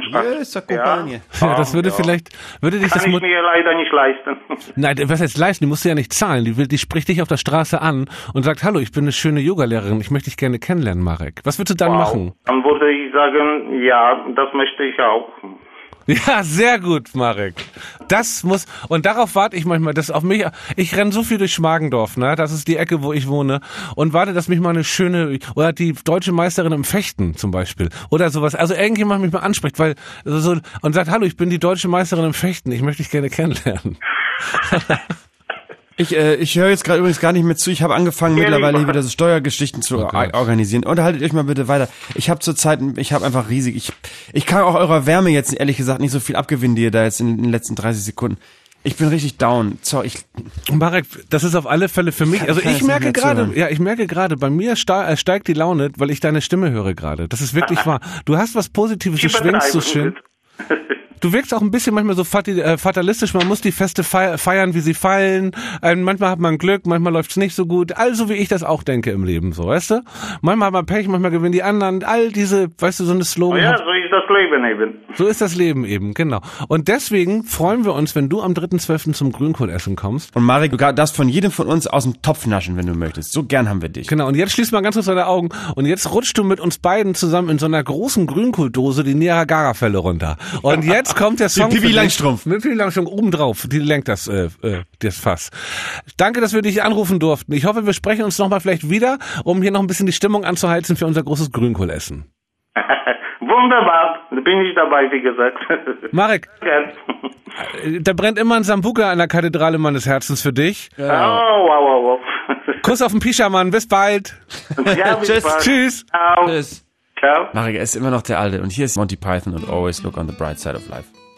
C: Ja, das würde dich das...
D: Kann ich mir leider nicht leisten.
C: Nein, was heißt leisten? Die musst du ja nicht zahlen. Die spricht dich auf der Straße an und sagt, hallo, ich bin eine schöne Yogalehrerin, ich möchte dich gerne kennenlernen, Marek. Was würdest du dann machen?
D: Dann würde ich sagen, ja, das möchte ich auch.
C: Ja, sehr gut, Marek. Und darauf warte ich manchmal, dass auf mich, ich renne so viel durch Schmargendorf, ne, das ist die Ecke, wo ich wohne, und warte, dass mich mal eine schöne, oder die deutsche Meisterin im Fechten zum Beispiel, oder sowas, also irgendjemand mich mal anspricht, weil, so, und sagt, hallo, ich bin die deutsche Meisterin im Fechten, ich möchte dich gerne kennenlernen.
B: Ich höre jetzt gerade übrigens gar nicht mehr zu. Ich habe angefangen mittlerweile hier wieder so Steuergeschichten zu organisieren. Unterhaltet euch mal bitte weiter. Ich habe einfach riesig. Ich kann auch eurer Wärme jetzt ehrlich gesagt nicht so viel abgewinnen, die ihr da jetzt in den letzten 30 Sekunden. Ich bin richtig down.
C: Marek, das ist auf alle Fälle für mich. Also ich merke gerade, bei mir steigt die Laune, weil ich deine Stimme höre gerade. Das ist wirklich wahr. Du hast was Positives, du schwingst so schön. Du wirkst auch ein bisschen manchmal so fatalistisch, man muss die Feste feiern, wie sie fallen. Manchmal hat man Glück, manchmal läuft's nicht so gut. Also wie ich das auch denke im Leben, so, weißt du? Manchmal hat man Pech, manchmal gewinnen die anderen. All diese, weißt du, so eine Slogan.
D: Ja, so ist das Leben eben.
C: So ist das Leben eben, genau. Und deswegen freuen wir uns, wenn du am 3.12. zum Grünkohlessen kommst.
B: Und Marek, du darfst von jedem von uns aus dem Topf naschen, wenn du möchtest. So gern haben wir dich.
C: Genau, und jetzt schließ mal ganz kurz deine Augen und jetzt rutschst du mit uns beiden zusammen in so einer großen Grünkohldose die Niagara-Fälle runter. Und jetzt kommt der Song.
B: Mit Pippi Langstrumpf.
C: Mit Pippi Langstrumpf oben drauf. Die lenkt das Fass. Danke, dass wir dich anrufen durften. Ich hoffe, wir sprechen uns nochmal vielleicht wieder, um hier noch ein bisschen die Stimmung anzuheizen für unser großes Grünkohlessen.
D: Wunderbar. Da bin ich dabei, wie gesagt.
C: Marek, da brennt immer ein Sambuca an der Kathedrale meines Herzens für dich.
D: Ja. Oh, wow.
C: Kuss auf den Pischamann. Bis bald.
D: Ja, bis bald.
C: Tschüss.
D: Ciao.
B: Tschüss.
D: Ciao.
B: Marek, er ist immer noch der Alte. Und hier ist Monty Python und Always Look on the Bright Side of Life.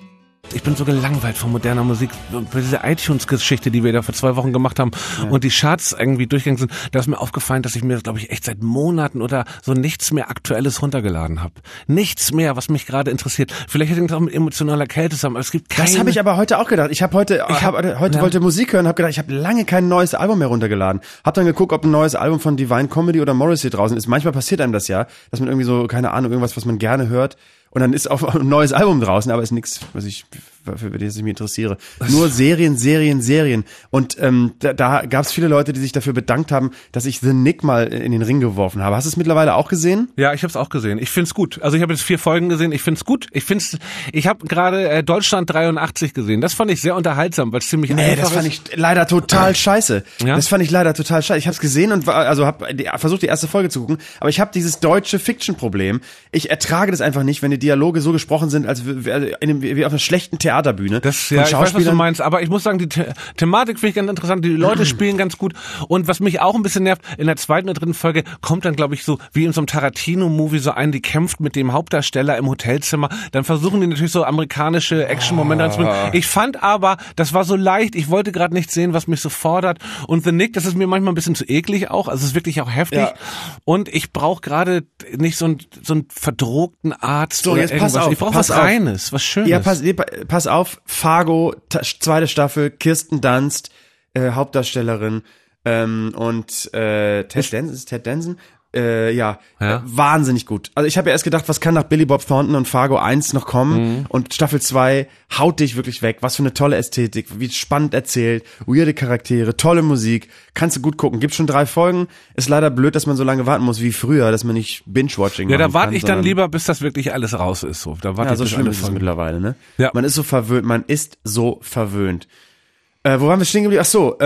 C: Ich bin so gelangweilt von moderner Musik. Bei dieser iTunes-Geschichte, die wir da vor 2 Wochen gemacht haben und die Charts irgendwie durchgegangen sind, da ist mir aufgefallen, dass ich mir, glaube ich, echt seit Monaten oder so nichts mehr Aktuelles runtergeladen habe. Nichts mehr, was mich gerade interessiert. Vielleicht hängt es auch mit emotionaler Kälte zusammen, aber es gibt keine...
B: Das habe ich aber heute auch gedacht. Ich wollte Musik hören, habe gedacht, ich habe lange kein neues Album mehr runtergeladen. Hab dann geguckt, ob ein neues Album von Divine Comedy oder Morrissey draußen ist. Manchmal passiert einem das ja, dass man irgendwie so, keine Ahnung, irgendwas, was man gerne hört, und dann ist auch ein neues Album draußen, aber ist nichts, für das ich mich interessiere. Nur Serien. Und da gab es viele Leute, die sich dafür bedankt haben, dass ich The Nick mal in den Ring geworfen habe. Hast du es mittlerweile auch gesehen?
C: Ja, ich habe es auch gesehen. Ich find's gut. Also ich habe jetzt 4 Folgen gesehen. Ich find's gut. Ich habe gerade Deutschland 83 gesehen. Das fand ich sehr unterhaltsam, weil es ziemlich einfach ist.
B: Das fand ich leider total scheiße.
C: Ja?
B: Das fand ich leider total scheiße. Ich habe es gesehen und habe versucht, die erste Folge zu gucken. Aber ich habe dieses deutsche Fiction-Problem. Ich ertrage das einfach nicht, wenn die Dialoge so gesprochen sind, als wie auf einer schlechten Theaterbühne.
C: Ich weiß, was du meinst, aber ich muss sagen, die Thematik finde ich ganz interessant, die Leute spielen ganz gut, und was mich auch ein bisschen nervt, in der 2. oder 3. Folge kommt dann, glaube ich, so wie in so einem Tarantino-Movie so ein, die kämpft mit dem Hauptdarsteller im Hotelzimmer, dann versuchen die natürlich so amerikanische Action-Momente anzubringen. Ich fand aber, das war so leicht, ich wollte gerade nicht sehen, was mich so fordert, und The Nick, das ist mir manchmal ein bisschen zu eklig auch, also es ist wirklich auch heftig, und ich brauche gerade nicht so einen verdrogten Arzt
B: so,
C: oder
B: jetzt
C: irgendwas. Ich brauche was Reines, was Schönes.
B: Ja, pass auf, Fargo, 2. Staffel, Kirsten Dunst, Hauptdarstellerin, und Ted Danson. Wahnsinnig gut. Also ich habe ja erst gedacht, was kann nach Billy Bob Thornton und Fargo 1 noch kommen, und Staffel 2 haut dich wirklich weg. Was für eine tolle Ästhetik, wie spannend erzählt, weirde Charaktere, tolle Musik, kannst du gut gucken. Gibt schon 3 Folgen, ist leider blöd, dass man so lange warten muss wie früher, dass man nicht Binge-Watching
C: Ja, da warte ich dann lieber, bis das wirklich alles raus ist. So, da warte ich,
B: so schlimm ist es mittlerweile, ne?
C: Ja.
B: Man ist so verwöhnt, Wo waren wir stehen geblieben? Ach so,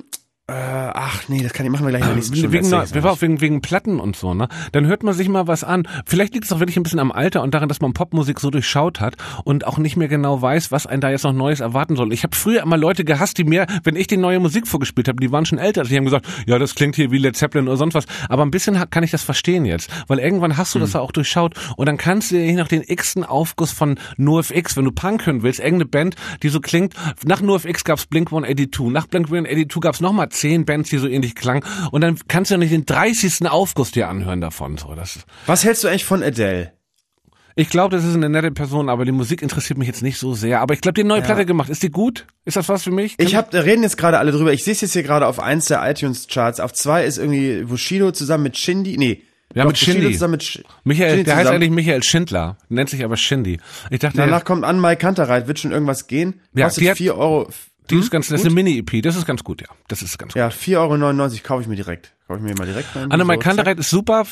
B: das machen wir gleich in der nächsten Stunde.
C: Wegen Platten und so, ne? Dann hört man sich mal was an. Vielleicht liegt es auch wirklich ein bisschen am Alter und daran, dass man Popmusik so durchschaut hat und auch nicht mehr genau weiß, was einen da jetzt noch Neues erwarten soll. Ich habe früher immer Leute gehasst, die mir, wenn ich die neue Musik vorgespielt habe, die waren schon älter, die haben gesagt, ja, das klingt hier wie Led Zeppelin oder sonst was. Aber ein bisschen kann ich das verstehen jetzt, weil irgendwann hast du das auch durchschaut, und dann kannst du dir noch den x-ten Aufguss von NoFX, wenn du Punk hören willst, irgendeine Band, die so klingt. Nach NoFX gab's Blink-182, nach Blink-182 gab's nochmal 10 Bands, die so ähnlich klangen, und dann kannst du ja nicht den 30. Aufguss dir anhören davon. So,
B: was hältst du eigentlich von Adele?
C: Ich glaube, das ist eine nette Person, aber die Musik interessiert mich jetzt nicht so sehr. Aber ich glaube, die hat eine neue Platte gemacht. Ist die gut? Ist das was für mich?
B: Reden jetzt gerade alle drüber. Ich sehe es jetzt hier gerade auf 1 der iTunes-Charts. Auf 2 ist irgendwie Bushido zusammen mit Shindy. Nee.
C: Ja, mit Shindy. Der heißt eigentlich Michael Schindler, nennt sich aber Shindy. Ich dachte,
B: danach kommt an Mai Kantereit, wird schon irgendwas gehen. Kostet 4 Euro.
C: Die ist das ist eine Mini-EP, das ist ganz gut, ja. Das ist ganz gut.
B: Ja, 4,99 € kaufe ich mir direkt.
C: Anne-Mai Kantereit ist super,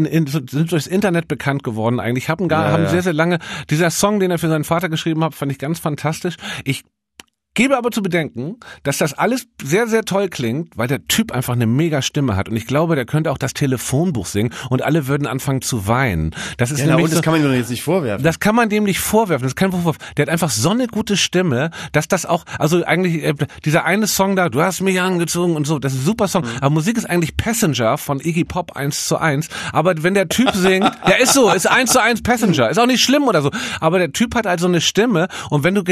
C: sind durchs Internet bekannt geworden eigentlich. Haben sehr, sehr lange, dieser Song, den er für seinen Vater geschrieben hat, fand ich ganz fantastisch. Ich gebe aber zu bedenken, dass das alles sehr, sehr toll klingt, weil der Typ einfach eine mega Stimme hat. Und ich glaube, der könnte auch das Telefonbuch singen und alle würden anfangen zu weinen. Das ist nämlich
B: das kann man ihm doch jetzt nicht vorwerfen.
C: Das kann man dem nicht vorwerfen. Das ist kein Vorwurf. Der hat einfach so eine gute Stimme, dass das auch, also eigentlich, dieser eine Song da, du hast mich angezogen und so, das ist ein super Song. Aber Musik ist eigentlich Passenger von Iggy Pop 1:1. Aber wenn der Typ singt, ja, ist so, ist 1:1 Passenger. Ist auch nicht schlimm oder so. Aber der Typ hat also eine Stimme, und wenn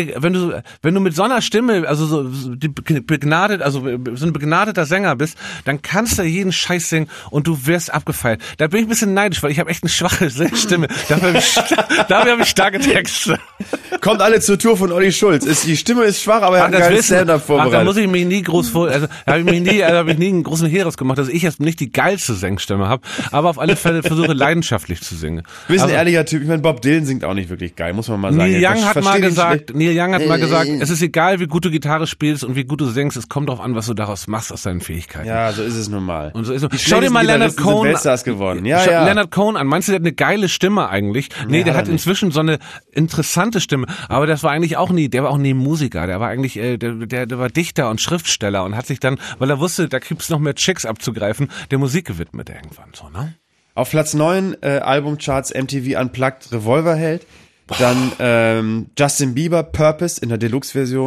C: du mit so einer Stimme, also so begnadet, also so ein begnadeter Sänger bist, dann kannst du jeden Scheiß singen und du wirst abgefeiert. Da bin ich ein bisschen neidisch, weil ich habe echt eine schwache Stimme. Dafür habe ich starke Texte.
B: Kommt alle zur Tour von Olli Schulz. Die Stimme ist schwach, aber er hat ein geiles Stand-up vorbereitet.
C: Da muss ich mich nie groß habe ich nie einen großen Hehl gemacht, dass ich jetzt nicht die geilste Singstimme habe, aber auf alle Fälle versuche leidenschaftlich zu singen.
B: Du bist ein ehrlicher Typ. Ich meine, Bob Dylan singt auch nicht wirklich geil, muss man mal sagen.
C: Neil Young hat mal gesagt, es ist egal, wie gut du Gitarre spielst und wie gut du singst, es kommt darauf an, was du daraus machst aus deinen Fähigkeiten.
B: Ja, so ist es nun mal.
C: Und so ist es. Schau dir mal Leonard Cohen
B: geworden.
C: Leonard Cohen an. Meinst du, der hat eine geile Stimme eigentlich? Nee, der hat inzwischen so eine interessante Stimme. Aber der war auch nie Musiker. Der war eigentlich, der war Dichter und Schriftsteller und hat sich dann, weil er wusste, da gibt's noch mehr Chicks abzugreifen, der Musik gewidmet irgendwann, so, ne?
B: Auf Platz 9, Albumcharts MTV Unplugged, Revolverheld. Dann Justin Bieber, Purpose in der Deluxe-Version.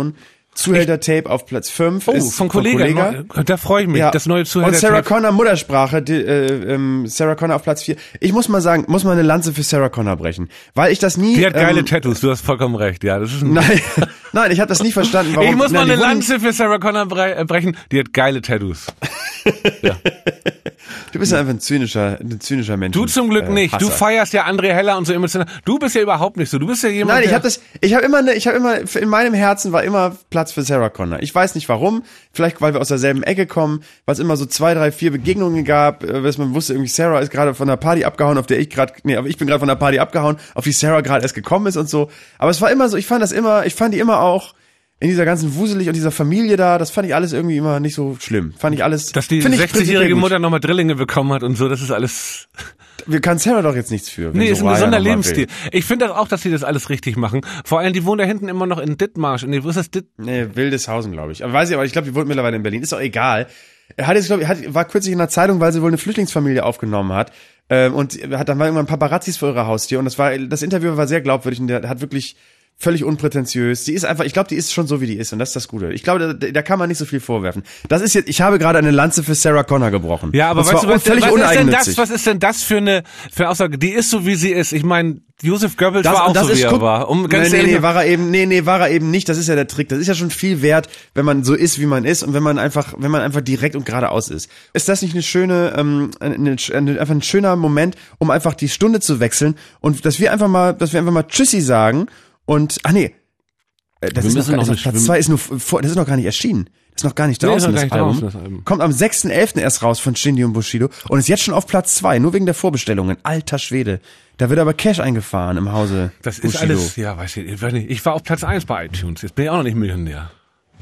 B: Zuhälter-Tape auf Platz 5.
C: Oh, von Kollega. Da freue ich mich, das neue Zuhälter-Tape.
B: Und Sarah Connor Muttersprache, Sarah Connor auf Platz 4. Ich muss mal sagen, muss mal eine Lanze für Sarah Connor brechen, weil ich das nie...
C: Die hat geile Tattoos, du hast vollkommen recht, ja. Das ist
B: Nein, ich habe das nie verstanden, warum...
C: Ich muss mal eine Lanze für Sarah Connor brechen, die hat geile Tattoos. Ja.
B: Du bist einfach ein zynischer Mensch.
C: Du zum Glück nicht.
B: Hasser.
C: Du feierst ja André Heller und so emotional. Du bist ja überhaupt nicht so. Du bist ja jemand,
B: Nein, ich habe immer, in meinem Herzen war immer Platz für Sarah Connor. Ich weiß nicht warum. Vielleicht, weil wir aus derselben Ecke kommen, weil es immer so 2, 3, 4 Begegnungen gab, dass man wusste, irgendwie Sarah ist gerade von der Party abgehauen, aber ich bin gerade von der Party abgehauen, auf die Sarah gerade erst gekommen ist und so. Aber es war immer so, ich fand die immer auch in dieser ganzen Wuselig und dieser Familie da, das fand ich alles irgendwie immer nicht so schlimm. Fand ich alles.
C: Dass die 60-jährige Mutter nochmal Drillinge bekommen hat und so, das ist alles.
B: Wir kann Sarah doch jetzt nichts für.
C: Nee, ist ein gesunder Lebensstil. Ich finde das auch, dass die das alles richtig machen. Vor allem, die wohnen da hinten immer noch in Dithmarsch. Nee, wo ist das?
B: Nee, Wildeshausen, glaube ich. Aber ich glaube, die wohnt mittlerweile in Berlin. Ist doch egal. War kürzlich in der Zeitung, weil sie wohl eine Flüchtlingsfamilie aufgenommen hat. Und dann war irgendwann Paparazzis vor ihrer Haustür. Und das Interview war sehr glaubwürdig und der hat wirklich völlig unprätentiös. Die ist einfach, ich glaube, die ist schon so, wie die ist. Und das ist das Gute. Ich glaube, da kann man nicht so viel vorwerfen. Das ist jetzt, ich habe gerade eine Lanze für Sarah Connor gebrochen.
C: Ja, aber weißt du,
B: was
C: ist denn das für eine Aussage? Die ist so, wie sie ist. Ich meine, Joseph Goebbels war auch so, wie er war.
B: Nee, war er eben nicht. Das ist ja der Trick. Das ist ja schon viel wert, wenn man so ist, wie man ist und wenn man einfach direkt und geradeaus ist. Ist das nicht eine schöne, einfach ein schöner Moment, um einfach die Stunde zu wechseln und dass wir einfach mal Tschüssi sagen und, das ist Platz 2 ist das ist noch gar nicht erschienen. Das ist noch gar nicht draußen, das Album. Kommt am 6.11. erst raus von Shindy und Bushido und ist jetzt schon auf Platz 2, nur wegen der Vorbestellungen. Alter Schwede. Da wird aber Cash eingefahren im Hause
C: Das ist
B: Bushido.
C: Alles, ja, weiß ich nicht. Ich war auf Platz 1 bei iTunes. Jetzt bin ich auch noch nicht Millionär.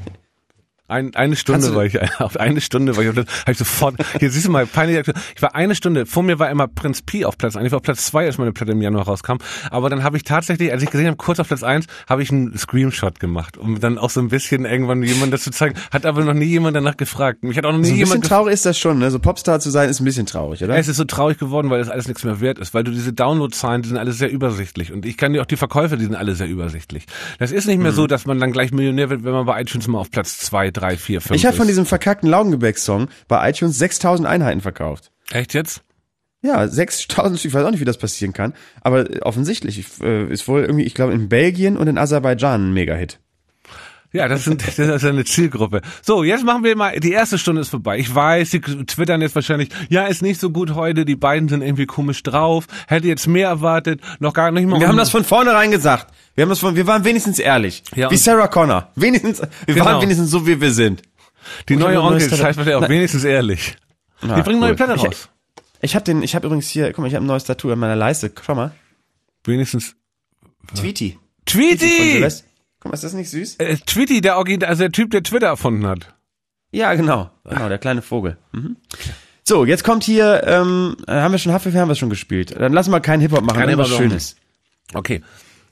C: Eine Stunde war ich auf hab ich sofort, hier siehst du mal, peinlich, ich war eine Stunde, vor mir war immer Prinz Pi auf Platz 1, ich war auf Platz 2, als meine Platte im Januar rauskam, aber dann habe ich tatsächlich, als ich gesehen habe, kurz auf Platz 1, habe ich einen Screenshot gemacht, um dann auch so ein bisschen irgendwann jemand das zu zeigen, hat aber noch nie jemand danach gefragt. Mich hat auch noch nie
B: so ein
C: jemand
B: bisschen traurig ist das schon, ne? So Popstar zu sein ist ein bisschen traurig, oder?
C: Es ist so traurig geworden, weil das alles nichts mehr wert ist, weil du diese Download-Zahlen, die sind alle sehr übersichtlich und ich kann dir auch die Verkäufe, die sind alle sehr übersichtlich. Das ist nicht mehr so, dass man dann gleich Millionär wird, wenn man bei iTunes mal auf Platz 2, 3, 4, 5
B: Ich habe von diesem verkackten Laugengebäck-Song bei iTunes 6.000 Einheiten verkauft.
C: Echt jetzt?
B: Ja, 6.000, ich weiß auch nicht, wie das passieren kann, aber offensichtlich ist wohl irgendwie, ich glaube in Belgien und in Aserbaidschan ein Mega-Hit.
C: Ja, das ist eine Zielgruppe. So, jetzt machen wir mal, die erste Stunde ist vorbei. Ich weiß, die twittern jetzt wahrscheinlich, ja, ist nicht so gut heute, die beiden sind irgendwie komisch drauf, hätte jetzt mehr erwartet, noch gar nicht mal.
B: Wir haben das von vornherein gesagt. Wir waren wenigstens ehrlich.
C: Ja,
B: wie Sarah Connor. Wir waren wenigstens so, wie wir sind.
C: Die neue Onkel, das heißt wahrscheinlich auch wenigstens ehrlich. Die bringen neue Platte raus.
B: Ich habe übrigens hier, guck mal, ich habe ein neues Tattoo an meiner Leiste. Schau mal.
C: Wenigstens.
B: Tweety! Guck mal, ist das nicht süß?
C: Tweety, der Typ, der Twitter erfunden hat.
B: Ja, genau, der kleine Vogel. Mhm. So, jetzt kommt hier, haben wir schon gespielt. Dann lassen wir keinen Hip-Hop machen, was Schönes.
C: Okay.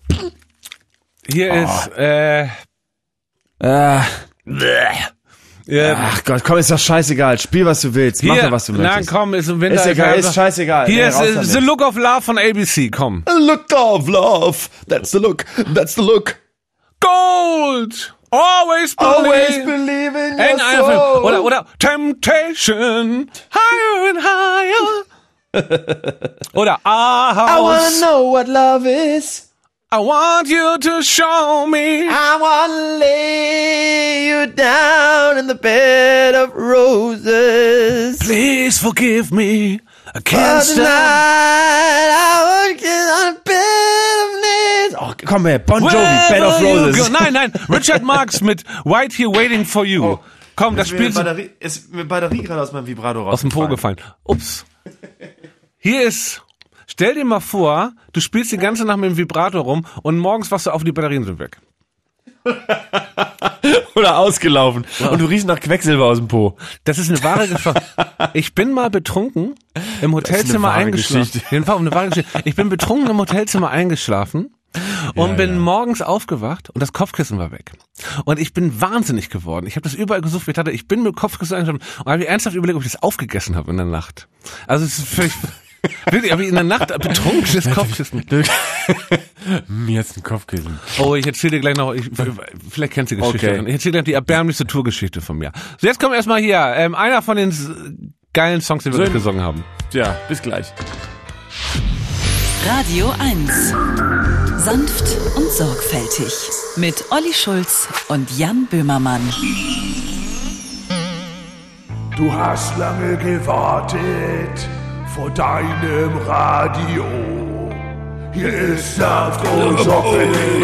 C: Hier ist,
B: ach Gott, komm, ist doch scheißegal. Spiel, was du willst. Mach doch, was du möchtest.
C: Na komm, ist im Winter.
B: Ist egal, ist scheißegal.
C: Hier ist The Look of Love von ABC, komm.
B: The Look of Love, that's the look.
C: Gold! Always
B: believe in your soul.
C: Oder Temptation, higher and higher. Oder
B: I wanna know what love is.
C: I want you to show me.
B: I wanna lay you down in the bed of roses.
C: Please forgive me. I can't stand.
B: I would get on a bed of nails. Oh, komm her, Bon Jovi, Bed of Roses.
C: Nein, Richard Marx mit Right Here Waiting for You. Oh, komm, das spielt.
B: Ist mir Batterie gerade aus meinem Vibrato raus.
C: Aus dem Po gefallen. Ups. Hier ist. Stell dir mal vor, du spielst die ganze Nacht mit dem Vibrator rum und morgens wachst du auf und die Batterien sind weg.
B: Oder ausgelaufen. Ja. Und du riechst nach Quecksilber aus dem Po.
C: Das ist eine wahre Gefahr. Ich bin mal betrunken im Hotelzimmer eingeschlafen. Eine wahre Geschichte. Ich bin betrunken im Hotelzimmer eingeschlafen und bin morgens aufgewacht und das Kopfkissen war weg. Und ich bin wahnsinnig geworden. Ich habe das überall gesucht. Ich bin mit Kopfkissen eingeschlafen und habe ernsthaft überlegt, ob ich das aufgegessen habe in der Nacht. Also es ist völlig... Wirklich, aber in der Nacht betrunkenes Kopfkissen.
B: Mir jetzt ein Kopfkissen.
C: Oh, ich erzähle dir gleich noch, vielleicht kennst du die Geschichte.
B: Okay.
C: Ich erzähle dir die erbärmlichste Tourgeschichte von mir. So, jetzt kommt erstmal hier, einer von den geilen Songs, die wir gerade gesungen haben.
B: Ja, bis gleich.
A: Radio 1. Sanft und sorgfältig. Mit Olli Schulz und Jan Böhmermann.
E: Du hast lange gewartet vor deinem Radio. Hier ist Sanft und sorgfältig.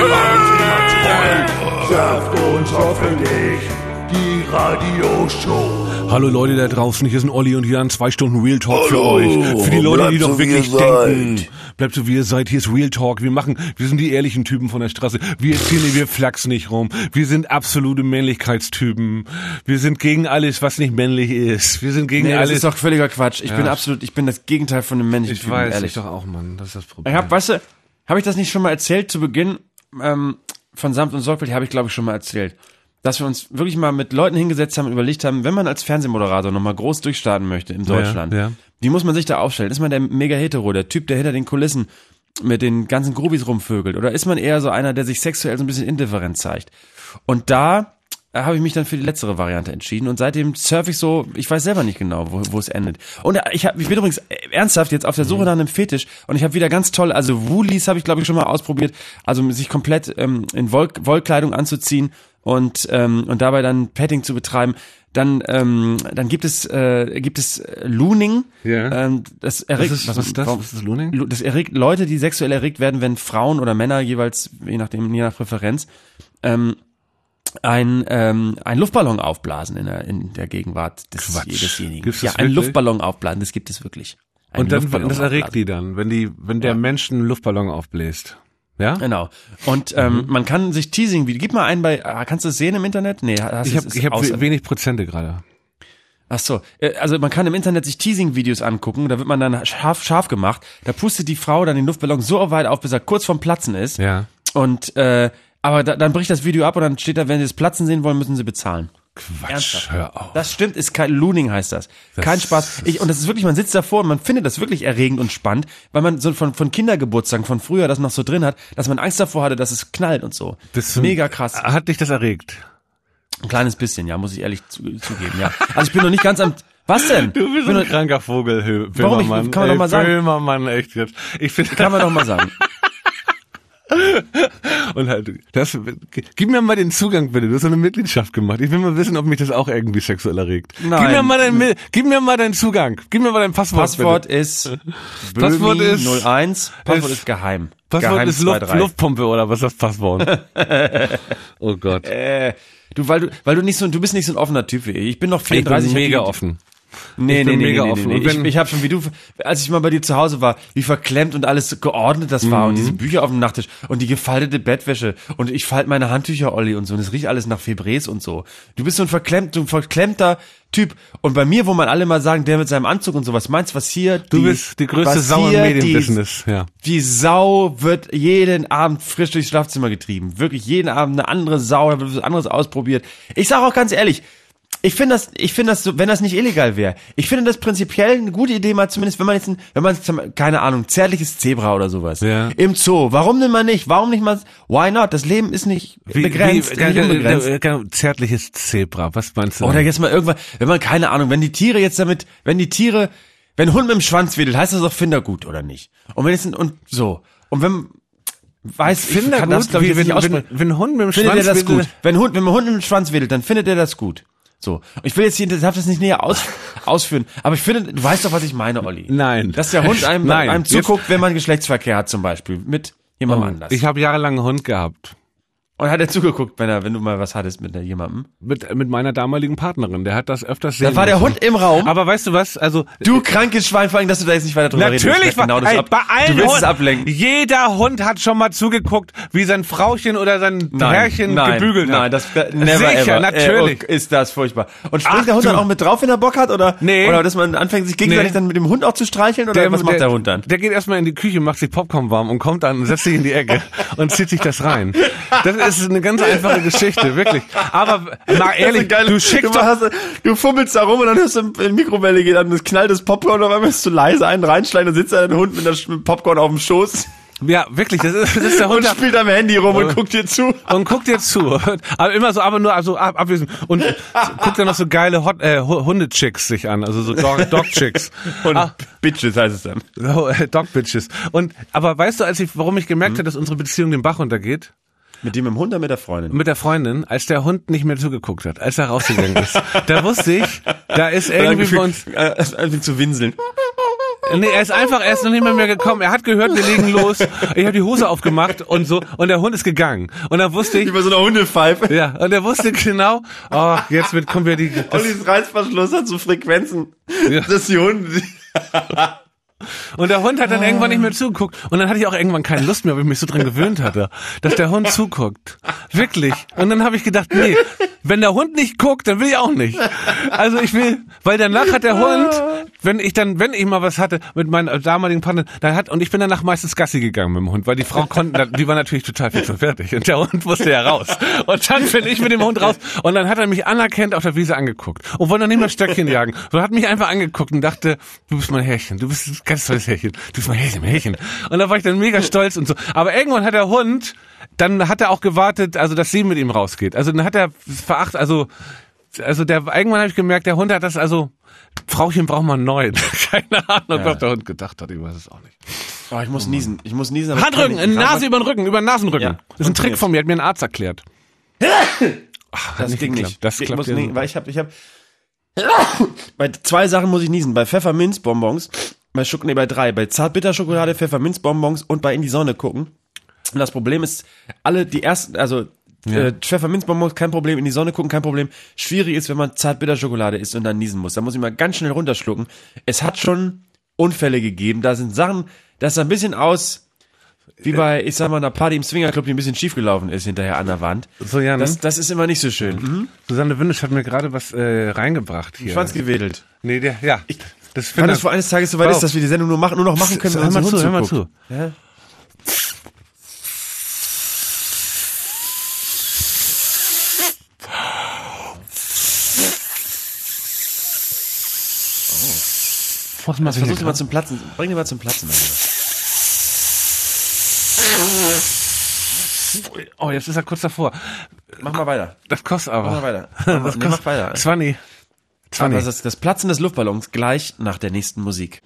E: Sanft und sorgfältig. Die Radioshow.
C: Hallo Leute da draußen, hier sind Olli und Jan, 2 Stunden Real Talk für euch. Für die Leute, die doch wirklich denken. Bleibt so wie ihr seid, hier ist Real Talk. Wir sind die ehrlichen Typen von der Straße. Wir flachsen nicht rum. Wir sind absolute Männlichkeitstypen. Wir sind gegen alles, was nicht männlich ist. Wir sind gegen alles.
B: Das ist doch völliger Quatsch. Ich bin das Gegenteil von einem männlichen Typen,
C: weiß,
B: ehrlich.
C: ich doch auch, Mann. Das ist das Problem.
B: Habe ich das nicht schon mal erzählt zu Beginn von Sanft und Sorgfältig, habe ich glaube ich schon mal erzählt. Dass wir uns wirklich mal mit Leuten hingesetzt haben und überlegt haben, wenn man als Fernsehmoderator nochmal groß durchstarten möchte in Deutschland, wie muss man sich da aufstellen? Ist man der Mega-Hetero, der Typ, der hinter den Kulissen mit den ganzen Grubis rumvögelt? Oder ist man eher so einer, der sich sexuell so ein bisschen indifferent zeigt? Und da habe ich mich dann für die letztere Variante entschieden und seitdem surfe ich so, ich weiß selber nicht genau, wo es endet. Und ich bin übrigens ernsthaft jetzt auf der Suche nach einem Fetisch und ich habe wieder ganz toll, also Woolies habe ich glaube ich schon mal ausprobiert, also sich komplett in Wollkleidung anzuziehen und dabei dann Petting zu betreiben. Dann gibt es Looning.
C: Ja.
B: Das erregt,
C: was ist das? Was ist Looning?
B: Das erregt Leute, die sexuell erregt werden, wenn Frauen oder Männer jeweils, je nach Präferenz, ein Luftballon aufblasen in der Gegenwart desjenigen.
C: Gibt's das
B: ja, ein
C: wirklich?
B: Luftballon aufblasen, das gibt es wirklich.
C: Und dann, das erregt die dann, wenn der Mensch einen Luftballon aufbläst. Ja?
B: Genau. Und man kann sich Teasing-Video, gib mal einen kannst du das sehen im Internet? Nee,
C: Ich habe wenig Prozente gerade.
B: Ach so, also man kann im Internet sich Teasing-Videos angucken, da wird man dann scharf gemacht, da pustet die Frau dann den Luftballon so weit auf, bis er kurz vorm Platzen ist.
C: Ja.
B: Und aber dann bricht das Video ab und dann steht da, wenn sie das Platzen sehen wollen, müssen sie bezahlen.
C: Quatsch,
B: Ernsthaft.
C: hör auf.
B: Das stimmt, ist kein Looning heißt das. Kein Spaß. Und das ist wirklich, man sitzt davor und man findet das wirklich erregend und spannend, weil man so von Kindergeburtstagen von früher das noch so drin hat, dass man Angst davor hatte, dass es knallt und so.
C: Das
B: mega krass.
C: Hat dich das erregt?
B: Ein kleines bisschen, ja, muss ich ehrlich zugeben, ja. Also ich bin noch nicht ganz am, was denn?
C: Du bist ein kranker Vogel,
B: Warum?
C: Böhmermann.
B: Kann man doch mal sagen.
C: Böhmermann, echt jetzt.
B: Kann man doch mal sagen.
C: Und halt, gib mir mal den Zugang bitte, du hast eine Mitgliedschaft gemacht. Ich will mal wissen, ob mich das auch irgendwie sexuell erregt.
B: Nein.
C: Gib mir mal deinen Zugang. Gib mir mal dein Passwort.
B: Passwort ist
C: Passwort ist
B: 01. Passwort ist geheim.
C: Passwort
B: geheim
C: ist
B: 23.
C: Luftpumpe oder was ist das Passwort? Oh Gott.
B: Weil du bist nicht so ein offener Typ wie ich. Ich bin noch 34.
C: Ich bin mega offen.
B: Nee.
C: offen. Und
B: ich habe schon, wie du, als ich mal bei dir zu Hause war, wie verklemmt und alles geordnet das war und diese Bücher auf dem Nachttisch und die gefaltete Bettwäsche und ich falte meine Handtücher, Olli, und so und es riecht alles nach Febrés und so. Du bist so ein verklemmter Typ und bei mir, wo man alle mal sagen, der mit seinem Anzug und sowas, meinst was hier?
C: Du bist die größte Sau im Medienbusiness, ja.
B: Die Sau wird jeden Abend frisch durchs Schlafzimmer getrieben. Wirklich jeden Abend eine andere Sau, da wird was anderes ausprobiert. Ich sage auch ganz ehrlich, ich finde das so, wenn das nicht illegal wäre. Ich finde das prinzipiell eine gute Idee, mal zumindest, wenn man keine Ahnung, zärtliches Zebra oder sowas.
C: Ja.
B: Im Zoo. Warum denn mal nicht? Warum nicht mal, why not? Das Leben ist nicht begrenzt, nicht unbegrenzt.
C: Zärtliches Zebra, was meinst du?
B: Oder jetzt mal irgendwann, wenn man keine Ahnung, wenn ein Hund mit dem Schwanz wedelt, heißt das doch Findergut, oder nicht? Und wenn wenn
C: ein Hund mit dem Schwanz
B: wedelt, das gut. Wenn ein Hund mit dem Schwanz wedelt, dann findet er das gut. So. Ich will jetzt darf das nicht näher ausführen, aber ich finde, du weißt doch, was ich meine, Olli.
C: Nein.
B: Dass der Hund einem zuguckt, wenn man Geschlechtsverkehr hat, zum Beispiel, mit jemandem anders.
C: Ich habe jahrelang einen Hund gehabt.
B: Und hat er zugeguckt, wenn du mal was hattest mit jemandem?
C: Mit meiner damaligen Partnerin, der hat das öfters sehen
B: Da war der
C: müssen.
B: Hund im Raum.
C: Aber weißt du was, also...
B: Du krankes Schwein, vor allem, dass du da jetzt nicht weiter drüber redest.
C: Natürlich,
B: Genau das
C: bei allen
B: du willst es
C: Hunden,
B: ablenken.
C: jeder Hund hat schon mal zugeguckt, wie sein Frauchen oder sein Herrchen gebügelt hat.
B: Nein, das never
C: Sicher,
B: ever.
C: natürlich.
B: Ist das furchtbar. Und springt der Hund dann auch mit drauf, wenn er Bock hat? Oder,
C: Nee.
B: oder dass man anfängt, sich gegenseitig dann mit dem Hund auch zu streicheln? Oder was macht der Hund dann?
C: Der geht erstmal in die Küche, macht sich Popcorn warm und kommt dann und setzt sich in die Ecke und zieht sich das rein. Das Das ist eine ganz einfache Geschichte, wirklich. Aber mal ehrlich, du schickst doch...
B: Du fummelst da rum und dann hörst du eine Mikrowelle geht an, das knallt das Popcorn und auf einmal ist du leise einen reinschneiden und sitzt da ein Hund mit dem Popcorn auf dem Schoß.
C: Ja, wirklich, das ist der Hund.
B: Und spielt am Handy rum und guckt dir zu.
C: Und guckt dir zu. Aber immer so, aber nur also abwesend. Und guckt dann noch so geile Hundechicks sich an, also so Dog-Chicks.
B: Und Bitches heißt es dann.
C: Dog-Bitches. Aber weißt du, warum ich gemerkt habe, dass unsere Beziehung den Bach runtergeht?
B: Mit dem Hund oder mit der Freundin?
C: Mit der Freundin, als der Hund nicht mehr zugeguckt hat, als er rausgegangen ist. Da wusste ich, da ist irgendwie bei uns...
B: Anfing zu winseln.
C: Nee, er ist noch nicht mehr gekommen. Er hat gehört, wir legen los. Ich habe die Hose aufgemacht und so. Und der Hund ist gegangen. Und dann wusste ich...
B: Wie bei so einer Hundepfeife.
C: Ja, und er wusste genau, kommen wir die...
B: Ollis Reißverschluss hat so Frequenzen, dass die Hunde...
C: Und der Hund hat dann irgendwann nicht mehr zugeguckt. Und dann hatte ich auch irgendwann keine Lust mehr, weil ich mich so dran gewöhnt hatte, dass der Hund zuguckt. Wirklich. Und dann habe ich gedacht, nee, wenn der Hund nicht guckt, dann will ich auch nicht. Also ich will, weil danach hat der Hund, wenn ich mal was hatte mit meinem damaligen Partner, und ich bin danach meistens Gassi gegangen mit dem Hund, weil die Frau die war natürlich total fix und fertig. Und der Hund musste ja raus. Und dann bin ich mit dem Hund raus. Und dann hat er mich anerkannt auf der Wiese angeguckt. Und wollte dann nicht mehr Stöckchen jagen. Und hat mich einfach angeguckt und dachte, du bist mein Härchen, du bist ein ganz tolles Härchen. Du bist mein Härchen. Und da war ich dann mega stolz und so. Aber irgendwann hat der Hund, dann hat er auch gewartet, also dass sie mit ihm rausgeht. Also dann hat er irgendwann habe ich gemerkt, der Hund hat das, Frauchen braucht man einen neuen. Keine Ahnung, was der Hund gedacht hat, ich weiß es auch nicht.
B: Oh, ich muss niesen.
C: Handrücken, Nase über den Rücken, über den Nasenrücken.
B: Ja,
C: das ist ein Trick von mir, hat mir ein Arzt erklärt.
B: Das ging nicht.
C: Das klappt ja nicht.
B: Weil ich hab bei 2 Sachen muss ich niesen. Bei Pfefferminzbonbons, bei 3. Bei Zartbitterschokolade, Pfefferminzbonbons und bei In die Sonne gucken. Und das Problem ist, Pfefferminzbonbons kein Problem, in die Sonne gucken kein Problem. Schwierig ist, wenn man Zartbitterschokolade isst und dann niesen muss. Da muss ich mal ganz schnell runterschlucken. Es hat schon Unfälle gegeben. Da sind Sachen, das sah ein bisschen aus wie bei, ich sag mal, einer Party im Swingerclub, die ein bisschen schiefgelaufen ist hinterher an der Wand.
C: So, ja, ne?
B: Das ist immer nicht so schön. Mhm.
C: Susanne Windisch hat mir gerade was reingebracht hier.
B: Schwanzgewedelt.
C: Nee,
B: das vor eines Tages soweit ist, dass wir die Sendung nur noch machen können, wenn uns
C: hör mal zu.
B: Ja? Versuch mal zum Platzen. Bring den mal zum Platzen.
C: Oh, jetzt ist er kurz davor.
B: Mach mal weiter.
C: Das kostet aber.
B: Mach mal weiter.
C: Mach weiter. 20.
B: Das Platzen des Luftballons gleich nach der nächsten Musik.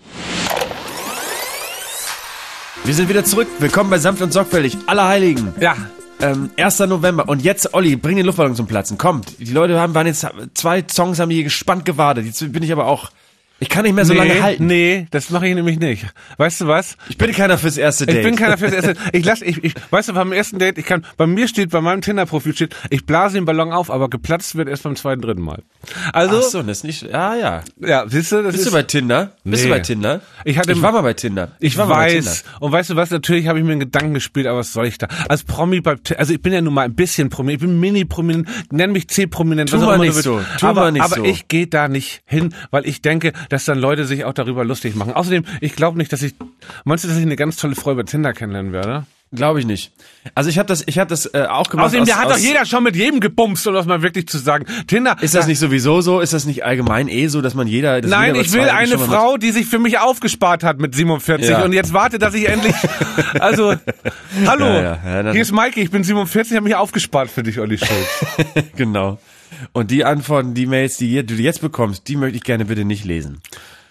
B: Wir sind wieder zurück. Willkommen bei Sanft und Sorgfältig. Allerheiligen.
C: Ja.
B: 1. November. Und jetzt, Olli, bring den Luftballon zum Platzen. Kommt. Die Leute waren jetzt 2 Songs, haben hier gespannt gewartet. Jetzt bin ich aber auch... Ich kann nicht mehr so lange halten.
C: Nee, das mache ich nämlich nicht. Weißt du was?
B: Ich bin keiner fürs erste Date.
C: Ich bin keiner fürs erste Date. Weißt du, beim ersten Date, bei meinem Tinder-Profil steht, ich blase den Ballon auf, aber geplatzt wird erst beim 2., 3. Mal. Also.
B: Ach so, das ist nicht, ja.
C: Ja, siehst du,
B: Bist du bei Tinder?
C: Nee.
B: Bist du bei Tinder? Ich war mal bei Tinder.
C: Ich weiß. Und weißt du was, natürlich habe ich mir einen Gedanken gespielt, aber was soll ich da? Als Promi also ich bin ja nun mal ein bisschen prominent, ich bin mini-prominent, nenn mich C-prominent,
B: was auch immer du willst.
C: Aber ich gehe da nicht hin, weil ich denke, dass dann Leute sich auch darüber lustig machen. Außerdem, ich glaube nicht, meinst du, dass ich eine ganz tolle Frau über Tinder kennenlernen werde?
B: Glaube ich nicht. Also ich habe das auch gemacht.
C: Außerdem, hat doch jeder schon mit jedem gebumst, um das mal wirklich zu sagen. Tinder.
B: Ist das nicht sowieso so? Ist das nicht allgemein so, dass man
C: Nein, ich will eine Frau, die sich für mich aufgespart hat mit 47 und jetzt warte, dass ich endlich, hallo, hier ist Maike, ich bin 47, habe mich aufgespart für dich, Olli Schulz.
B: Genau. Und die Antworten, die Mails, die du jetzt bekommst, die möchte ich gerne bitte nicht lesen.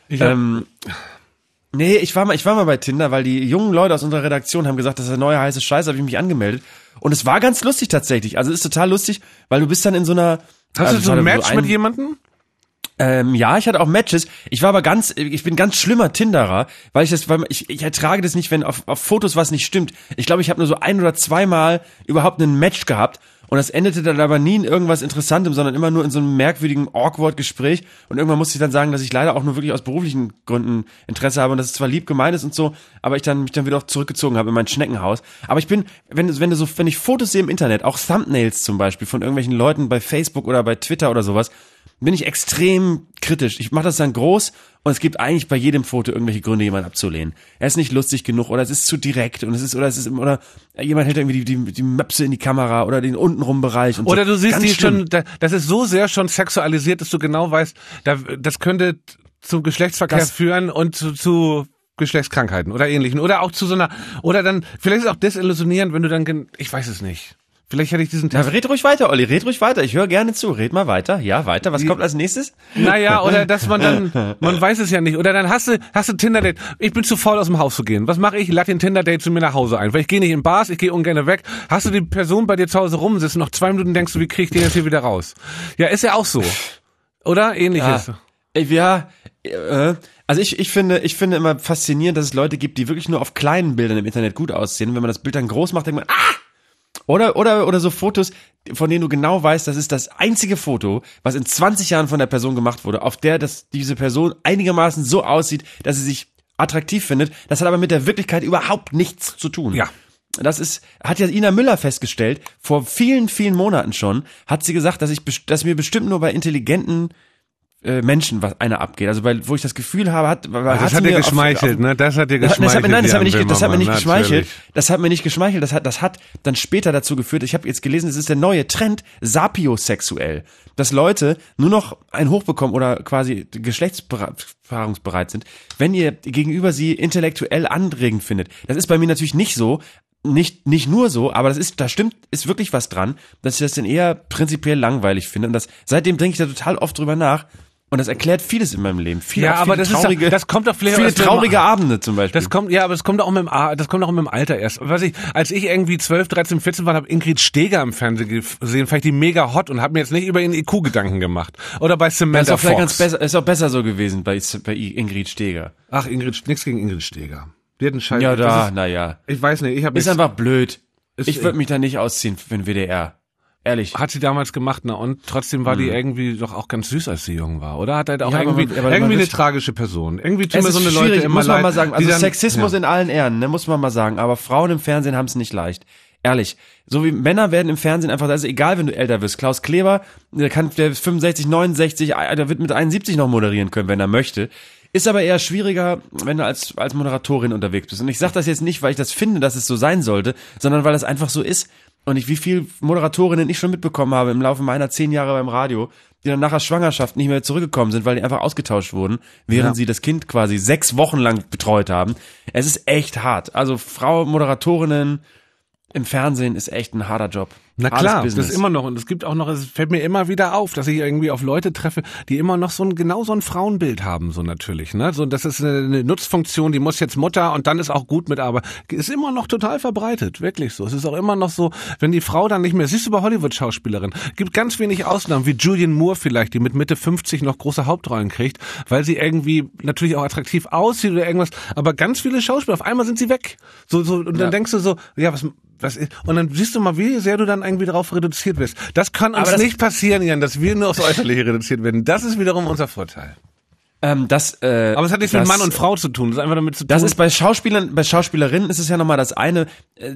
B: Nee, ich war mal bei Tinder, weil die jungen Leute aus unserer Redaktion haben gesagt, das ist der neue heiße Scheiß, habe ich mich angemeldet. Und es war ganz lustig tatsächlich. Also es ist total lustig, weil du bist dann in so einer...
C: Hast du so ein Match mit jemandem?
B: Ja, ich hatte auch Matches. Ich bin ganz schlimmer Tinderer, weil ich ertrage das nicht, wenn auf Fotos was nicht stimmt. Ich glaube, ich habe nur so 1 oder 2 Mal überhaupt einen Match gehabt. Und das endete dann aber nie in irgendwas Interessantem, sondern immer nur in so einem merkwürdigen Awkward-Gespräch. Und irgendwann musste ich dann sagen, dass ich leider auch nur wirklich aus beruflichen Gründen Interesse habe und dass es zwar lieb gemeint ist und so, aber ich mich dann wieder auch zurückgezogen habe in mein Schneckenhaus. Aber ich bin, wenn ich Fotos sehe im Internet, auch Thumbnails zum Beispiel von irgendwelchen Leuten bei Facebook oder bei Twitter oder sowas, bin ich extrem kritisch. Ich mache das dann groß Und es gibt eigentlich bei jedem Foto irgendwelche Gründe, jemanden abzulehnen. Er ist nicht lustig genug oder es ist zu direkt und oder jemand hält irgendwie die Möpse in die Kamera oder den untenrum Bereich. Und
C: oder
B: so.
C: du siehst
B: Ganz
C: die
B: schlimm.
C: schon, das ist so sehr schon sexualisiert, dass du genau weißt, das könnte zum Geschlechtsverkehr führen und zu Geschlechtskrankheiten oder ähnlichen. Oder auch zu so einer, oder dann, vielleicht ist es auch desillusionierend, wenn du dann, ich weiß es nicht. Vielleicht hätte ich diesen
B: Ja,
C: Test.
B: red ruhig weiter, Olli, red ruhig weiter. Ich höre gerne zu. Red mal weiter. Ja, weiter. Was kommt als nächstes?
C: Naja, oder dass man dann, man weiß es ja nicht. Oder dann hast du Tinder-Date. Ich bin zu faul, aus dem Haus zu gehen. Was mache ich? Lade den Tinder-Date zu mir nach Hause ein. Weil ich gehe nicht in Bars, ich gehe ungern weg. Hast du die Person bei dir zu Hause rumsitzen, noch 2 Minuten denkst du, wie krieg ich den jetzt hier wieder raus? Ja, ist ja auch so. Oder? Ähnliches.
B: Also ich finde immer faszinierend, dass es Leute gibt, die wirklich nur auf kleinen Bildern im Internet gut aussehen. Und wenn man das Bild dann groß macht, denkt man, Oder so Fotos, von denen du genau weißt, das ist das einzige Foto, was in 20 Jahren von der Person gemacht wurde, auf der diese Person einigermaßen so aussieht, dass sie sich attraktiv findet. Das hat aber mit der Wirklichkeit überhaupt nichts zu tun.
C: Ja.
B: Hat ja Ina Müller festgestellt, vor vielen, vielen Monaten schon, hat sie gesagt, dass mir bestimmt nur bei intelligenten Menschen was einer abgeht. Also wo ich das Gefühl habe,
C: Das hat dir geschmeichelt, ne? Das hat dir geschmeichelt.
B: Das hat mir nicht
C: Natürlich.
B: geschmeichelt. Das hat mir nicht geschmeichelt. Das hat dann später dazu geführt, ich habe jetzt gelesen, es ist der neue Trend, sapiosexuell. Dass Leute nur noch ein Hoch bekommen oder quasi geschlechtspaarungsbereit sind, wenn ihr gegenüber sie intellektuell anregend findet. Das ist bei mir natürlich nicht so. Nicht nur so, aber ist wirklich was dran, dass ich das dann eher prinzipiell langweilig finde. Und seitdem denke ich da total oft drüber nach. Und das erklärt vieles in meinem Leben.
C: Aber das kommt doch vielleicht
B: viele traurige Abende zum Beispiel.
C: Aber das kommt auch mit dem Alter erst. Als ich irgendwie 12, 13, 14 war, habe Ingrid Steeger im Fernsehen gesehen, fand ich die mega hot und habe mir jetzt nicht über ihren IQ Gedanken gemacht. Oder bei Samantha Fox.
B: Ist auch besser so gewesen bei Ingrid Steeger.
C: Ach, nichts gegen Ingrid Steeger. Die hat einen Scheiß.
B: Ja,
C: Ich weiß nicht,
B: ist einfach blöd. Ich würde mich da nicht ausziehen für den WDR. Ehrlich.
C: Hat sie damals gemacht, ne? Und trotzdem war die irgendwie doch auch ganz süß, als sie jung war, oder? Hat halt auch
B: Ja,
C: irgendwie eine tragische Person. Irgendwie tun mir so eine
B: schwierig,
C: Leute immer
B: muss man
C: leid.
B: mal sagen. Also
C: dann,
B: Sexismus in allen Ehren, ne, muss man mal sagen. Aber Frauen im Fernsehen haben es nicht leicht. Ehrlich. So wie Männer werden im Fernsehen einfach, das ist egal, wenn du älter wirst. Klaus Kleber, der ist 65, 69, der wird mit 71 noch moderieren können, wenn er möchte. Ist aber eher schwieriger, wenn du als Moderatorin unterwegs bist. Und ich sage das jetzt nicht, weil ich das finde, dass es so sein sollte, sondern weil es einfach so ist. Und wie viel Moderatorinnen ich schon mitbekommen habe im Laufe meiner 10 Jahre beim Radio, die dann nach der Schwangerschaft nicht mehr zurückgekommen sind, weil die einfach ausgetauscht wurden, während sie das Kind quasi 6 Wochen lang betreut haben. Es ist echt hart. Also Moderatorinnen im Fernsehen ist echt ein harter Job.
C: Na klar, das ist immer noch, und es gibt auch noch, es fällt mir immer wieder auf, dass ich irgendwie auf Leute treffe, die immer noch genau so ein Frauenbild haben, so natürlich, ne, so, das ist eine Nutzfunktion, die muss jetzt Mutter und dann ist auch gut mit, aber ist immer noch total verbreitet, wirklich so. Es ist auch immer noch so, wenn die Frau dann nicht mehr, siehst du bei Hollywood-Schauspielerinnen, gibt ganz wenig Ausnahmen, wie Julianne Moore vielleicht, die mit Mitte 50 noch große Hauptrollen kriegt, weil sie irgendwie natürlich auch attraktiv aussieht oder irgendwas, aber ganz viele Schauspieler, auf einmal sind sie weg. So, und dann denkst du so, ja, was ist, und dann siehst du mal, wie sehr du dann irgendwie darauf reduziert wirst. Das kann uns nicht passieren, Jan, dass wir nur aufs Äußerliche reduziert werden. Das ist wiederum unser Vorteil. Aber es hat nichts mit Mann und Frau zu tun. Das ist einfach damit zu tun.
B: Das ist bei Schauspielerinnen ist es ja nochmal das eine.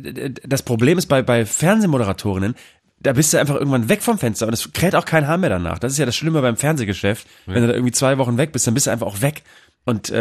B: Das Problem ist bei Fernsehmoderatorinnen, da bist du einfach irgendwann weg vom Fenster und es kräht auch kein Haar mehr danach. Das ist ja das Schlimme beim Fernsehgeschäft. Ja. Wenn du da irgendwie 2 Wochen weg bist, dann bist du einfach auch weg. Und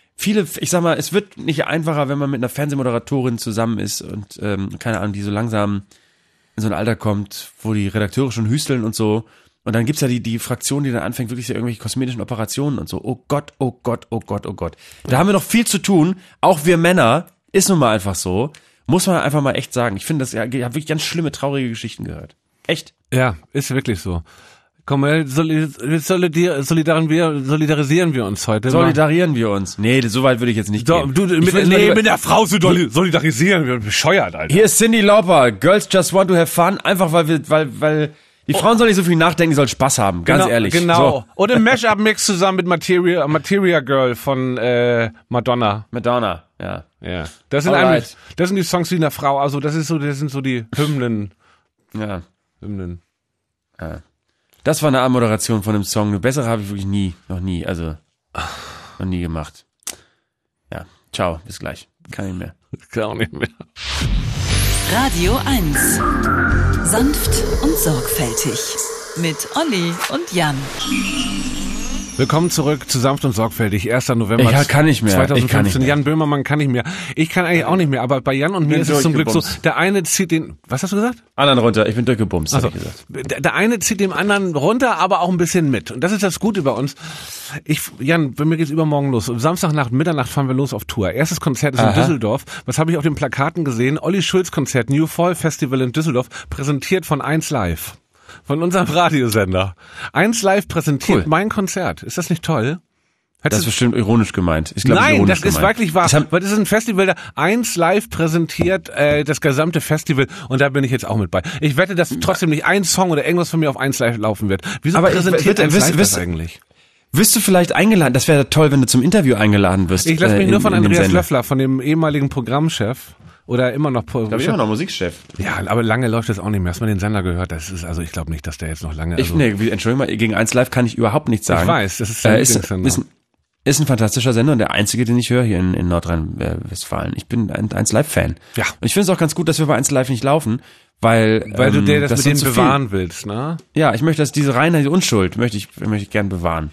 B: ich sag mal, es wird nicht einfacher, wenn man mit einer Fernsehmoderatorin zusammen ist und keine Ahnung, die so langsam in so ein Alter kommt, wo die Redakteure schon hüsteln und so. Und dann gibt's ja die Fraktion, die dann anfängt, wirklich so irgendwelche kosmetischen Operationen und so. Oh Gott, oh Gott, oh Gott, oh Gott. Da haben wir noch viel zu tun. Auch wir Männer, ist nun mal einfach so. Muss man einfach mal echt sagen. Ich finde, ich habe wirklich ganz schlimme, traurige Geschichten gehört. Echt.
C: Ja, ist wirklich so. Komm, solidarisieren wir uns heute.
B: Solidarieren wir uns. Nee, so weit würde ich jetzt nicht gehen.
C: Mit der Frau solidarisieren wir. Bescheuert, Alter.
B: Hier ist Cyndi Lauper. Girls just want to have fun. Einfach weil die Frauen sollen nicht so viel nachdenken, die sollen Spaß haben. Ganz ehrlich.
C: Genau.
B: So.
C: Und im Mashup-Mix zusammen mit Materia Girl von Madonna.
B: Madonna, ja.
C: Ja. Das sind die Songs wie eine Frau. Also das sind so die Hymnen.
B: Ja.
C: Hymnen.
B: Ja. Das war eine Anmoderation von einem Song. Eine bessere habe ich wirklich noch nie gemacht. Ja, ciao, bis gleich. Kann nicht mehr.
C: Kann auch nicht mehr.
A: Radio 1. Sanft und sorgfältig. Mit Olli und Jan.
C: Willkommen zurück zu Sanft und Sorgfältig. 1. November
B: Ich kann nicht mehr.
C: 2015.
B: Ich kann nicht mehr.
C: Jan Böhmermann kann nicht mehr. Ich kann eigentlich auch nicht mehr, aber bei Jan und mir ist es zum Glück so, der eine zieht den, was hast du gesagt?
B: Anderen runter, ich bin durchgebumst,
C: Also,
B: hab ich gesagt.
C: der eine zieht dem anderen runter, aber auch ein bisschen mit. Und das ist das Gute bei uns. Jan, bei mir geht's übermorgen los. Samstagnacht, Mitternacht fahren wir los auf Tour. Erstes Konzert ist in Düsseldorf. Was habe ich auf den Plakaten gesehen? Olli Schulz Konzert, New Fall Festival in Düsseldorf, präsentiert von 1 Live. Von unserem Radiosender. 1 Live präsentiert mein Konzert. Ist das nicht toll?
B: Das ist bestimmt ironisch gemeint. Ich glaub,
C: Nein,
B: ironisch
C: das ist
B: gemeint.
C: wirklich wahr. Weil das ist ein Festival, da 1 Live präsentiert das gesamte Festival und da bin ich jetzt auch mit bei. Ich wette, dass trotzdem nicht ein Song oder irgendwas von mir auf 1 Live laufen wird. Wieso
B: aber
C: präsentiert 1 Live das eigentlich?
B: Wirst du vielleicht eingeladen? Das wäre toll, wenn du zum Interview eingeladen wirst.
C: Ich lasse mich nur von Andreas
B: Sender.
C: Löffler, von dem ehemaligen Programmchef. Oder immer noch
B: immer noch Musikchef.
C: Ja, aber lange läuft das auch nicht mehr. Hast du mal den Sender gehört? Das ist, also ich glaube nicht, dass der jetzt noch lange. Also
B: Entschuldigung mal, gegen 1 Live kann ich überhaupt nichts sagen.
C: Ich weiß, das ist ein
B: ist ein fantastischer Sender und der einzige, den ich höre hier in Nordrhein-Westfalen. Ich bin ein 1 Live-Fan. Ja. Und ich finde es auch ganz gut, dass wir bei 1 Live nicht laufen, weil
C: du dir das mit denen bewahren
B: viel.
C: willst, ne?
B: Ja, ich möchte, dass diese Reinheit, die Unschuld, möchte ich gern bewahren.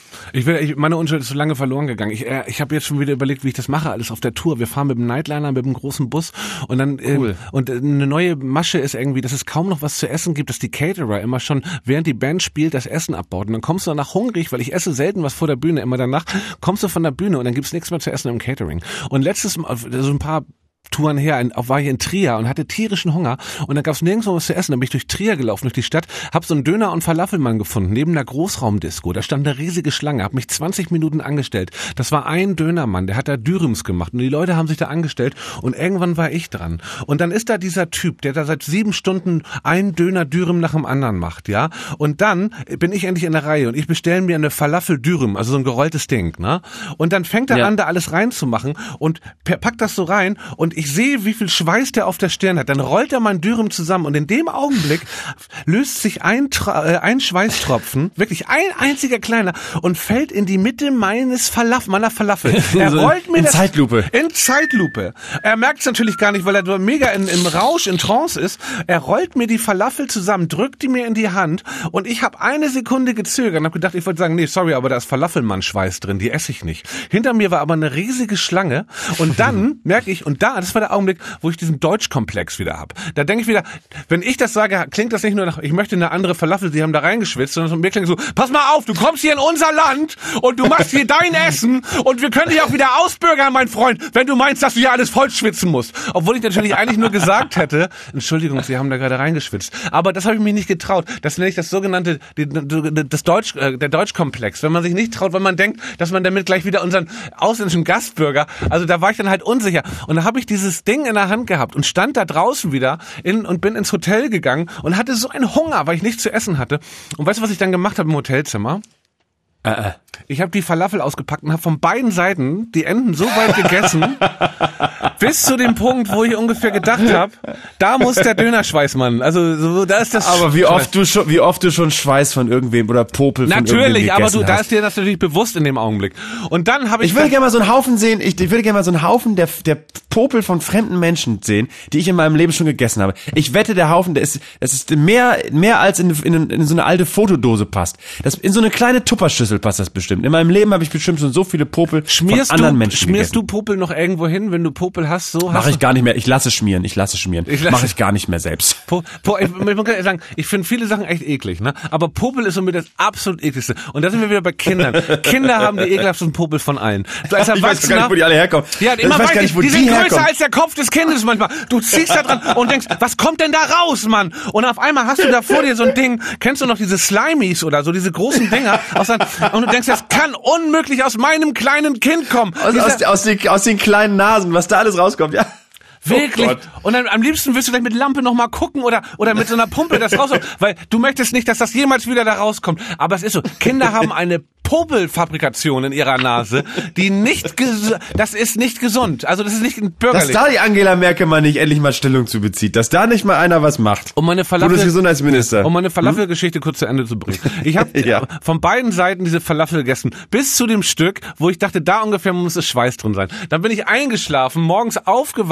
C: Meine Unschuld ist so lange verloren gegangen. Ich habe jetzt schon wieder überlegt, wie ich das mache, alles auf der Tour. Wir fahren mit dem Nightliner, mit dem großen Bus und dann und eine neue Masche ist irgendwie, dass es kaum noch was zu essen gibt, dass die Caterer immer schon, während die Band spielt, das Essen abbaut. Und dann kommst du danach hungrig, weil ich esse selten was vor der Bühne, immer danach kommst du von der Bühne und dann gibt's nichts mehr zu essen im Catering. Und letztes Mal, so ein paar Touren her, war ich in Trier und hatte tierischen Hunger und dann gab's nirgendwo was zu essen. Dann bin ich durch Trier gelaufen, durch die Stadt, hab so einen Döner- und Falafelmann gefunden, neben einer Großraumdisco. Da stand eine riesige Schlange, hab mich 20 Minuten angestellt. Das war ein Dönermann, der hat da Dürüms gemacht und die Leute haben sich da angestellt und irgendwann war ich dran. Und dann ist da dieser Typ, der da seit 7 Stunden einen Döner-Dürüm nach dem anderen macht, ja. Und dann bin ich endlich in der Reihe und ich bestelle mir eine Falafel-Dürüm, also so ein gerolltes Ding, ne. Und dann fängt er an, da alles reinzumachen und packt das so rein und ich sehe, wie viel Schweiß der auf der Stirn hat. Dann rollt er mein Dürüm zusammen und in dem Augenblick löst sich ein Schweißtropfen, wirklich ein einziger kleiner, und fällt in die Mitte meiner Falafel. Er rollt mir
B: in
C: das
B: Zeitlupe.
C: In Zeitlupe. Er merkt es natürlich gar nicht, weil er mega im Rausch, in Trance ist. Er rollt mir die Falafel zusammen, drückt die mir in die Hand und ich habe eine Sekunde gezögert und habe gedacht, ich wollte sagen, nee, sorry, aber da ist Falafelmann-Schweiß drin, die esse ich nicht. Hinter mir war aber eine riesige Schlange und dann merke ich, das war der Augenblick, wo ich diesen Deutschkomplex wieder habe. Da denke ich wieder, wenn ich das sage, klingt das nicht nur nach, ich möchte eine andere Falafel, die haben da reingeschwitzt, sondern von mir klingt so, pass mal auf, du kommst hier in unser Land und du machst hier dein Essen und wir können dich auch wieder ausbürgern, mein Freund, wenn du meinst, dass du hier alles voll schwitzen musst. Obwohl ich natürlich eigentlich nur gesagt hätte, Entschuldigung, Sie haben da gerade reingeschwitzt. Aber das habe ich mir nicht getraut. Das nenne ich das sogenannte, der Deutschkomplex. Wenn man sich nicht traut, weil man denkt, dass man damit gleich wieder unseren ausländischen Gastbürger, also da war ich dann halt unsicher. Und da habe ich dieses Ding in der Hand gehabt und stand da draußen wieder und bin ins Hotel gegangen und hatte so einen Hunger, weil ich nichts zu essen hatte. Und weißt du, was ich dann gemacht habe im Hotelzimmer? Ich habe die Falafel ausgepackt und habe von beiden Seiten die Enden so weit gegessen, bis zu dem Punkt, wo ich ungefähr gedacht habe, da muss der Dönerschweißmann. Also so, da ist das.
B: Aber wie oft du schon Schweiß von irgendwem oder Popel von irgendwem
C: natürlich, aber
B: gegessen
C: da
B: hast.
C: ist dir das natürlich bewusst in dem Augenblick. Und dann habe
B: ich würde gerne mal so einen Haufen sehen. Ich würde gerne mal so einen Haufen der Popel von fremden Menschen sehen, die ich in meinem Leben schon gegessen habe. Ich wette, der Haufen, das ist mehr als in so eine alte Fotodose passt. In so eine kleine Tupperschüssel passt das bestimmt. In meinem Leben habe ich bestimmt schon so viele Popel von anderen Menschen gegessen.
C: Schmierst du Popel noch irgendwo hin, wenn du Popel hast? So
B: Mache ich gar nicht mehr. Ich lasse schmieren. Mache ich gar nicht mehr selbst.
C: Ich muss sagen, ich finde viele Sachen echt eklig, ne? Aber Popel ist somit das absolut ekligste. Und da sind wir wieder bei Kindern. Kinder haben die ekelhaftesten Popel von allen. Du als
B: ich weiß gar nicht, wo die alle herkommen.
C: Ja, immer weiß ich, die sind größer als der Kopf des Kindes manchmal. Du ziehst da dran und denkst, was kommt denn da raus, Mann? Und auf einmal hast du da vor dir so ein Ding, kennst du noch diese Slimies oder so, diese großen Dinger, und du denkst, das kann unmöglich aus meinem kleinen Kind kommen.
B: Aus den kleinen Nasen, was da alles rauskommt, ja.
C: Wirklich.
B: Oh
C: und dann am liebsten willst du gleich mit Lampe noch mal gucken oder mit so einer Pumpe das rauskommt, weil du möchtest nicht, dass das jemals wieder da rauskommt. Aber es ist so, Kinder haben eine Popelfabrikation in ihrer Nase, die das ist nicht gesund. Also das ist nicht bürgerlich.
B: Dass da die Angela Merkel mal nicht endlich mal Stellung zu bezieht, dass da nicht mal einer was macht.
C: Um meine
B: Gesundheitsminister.
C: Um meine Falafelgeschichte kurz zu Ende zu bringen. Ich habe von beiden Seiten diese Falafel gegessen, bis zu dem Stück, wo ich dachte, da ungefähr muss es Schweiß drin sein. Dann bin ich eingeschlafen, morgens aufgewacht,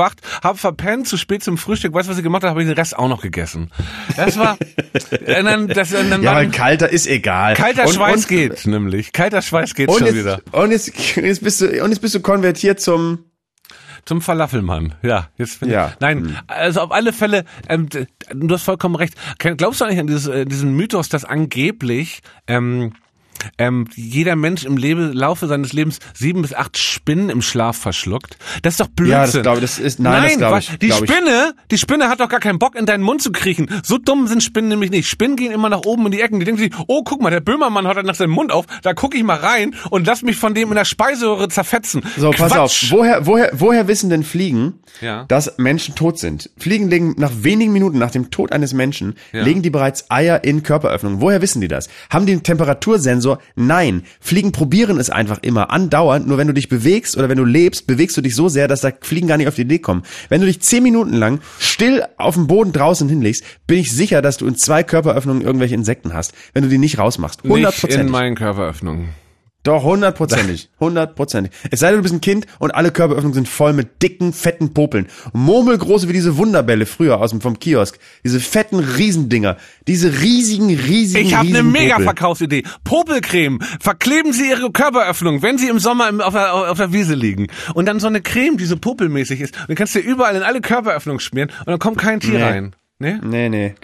C: hab verpennt, zu spät zum Frühstück. Weißt du, was ich gemacht habe? Habe ich den Rest auch noch gegessen. Das war,
B: ja, weil kalter ist egal.
C: Kalter Schweiß geht, nämlich. Kalter Schweiß geht schon wieder.
B: Und jetzt bist du konvertiert zum
C: Falafelmann, ja. Jetzt bin ich, nein, also auf alle Fälle, du hast vollkommen recht. Glaubst du eigentlich an diesen Mythos, dass angeblich jeder Mensch im Laufe seines Lebens 7 bis 8 Spinnen im Schlaf verschluckt? Das ist doch Blödsinn.
B: Ja, das glaube ich,
C: Die Spinne hat doch gar keinen Bock, in deinen Mund zu kriechen. So dumm sind Spinnen nämlich nicht. Spinnen gehen immer nach oben in die Ecken. Die denken sich, oh, guck mal, der Böhmermann hat nach seinem Mund auf, da gucke ich mal rein und lass mich von dem in der Speiseröhre zerfetzen.
B: So, pass auf. Woher wissen denn Fliegen, dass Menschen tot sind? Fliegen legen nach wenigen Minuten nach dem Tod eines Menschen, legen die bereits Eier in Körperöffnungen. Woher wissen die das? Haben die einen Temperatursensor? Nein. Fliegen probieren es einfach immer, andauernd. Nur wenn du dich bewegst oder wenn du lebst, bewegst du dich so sehr, dass da Fliegen gar nicht auf die Idee kommen. Wenn du dich 10 Minuten lang still auf dem Boden draußen hinlegst, bin ich sicher, dass du in 2 Körperöffnungen irgendwelche Insekten hast, wenn du die nicht rausmachst. 100%.
C: Nicht in meinen Körperöffnungen.
B: Doch, 100%. 100%. Es sei denn, du bist ein Kind und alle Körperöffnungen sind voll mit dicken, fetten Popeln. Murmelgroße wie diese Wunderbälle früher vom Kiosk. Diese fetten Riesendinger. Diese riesigen
C: Ich habe eine Mega-Verkaufsidee. Popelcreme. Verkleben Sie Ihre Körperöffnung, wenn Sie im Sommer auf der Wiese liegen. Und dann so eine Creme, die so popelmäßig ist. Und dann kannst du überall in alle Körperöffnungen schmieren und dann kommt kein Tier rein. Nee? Nee.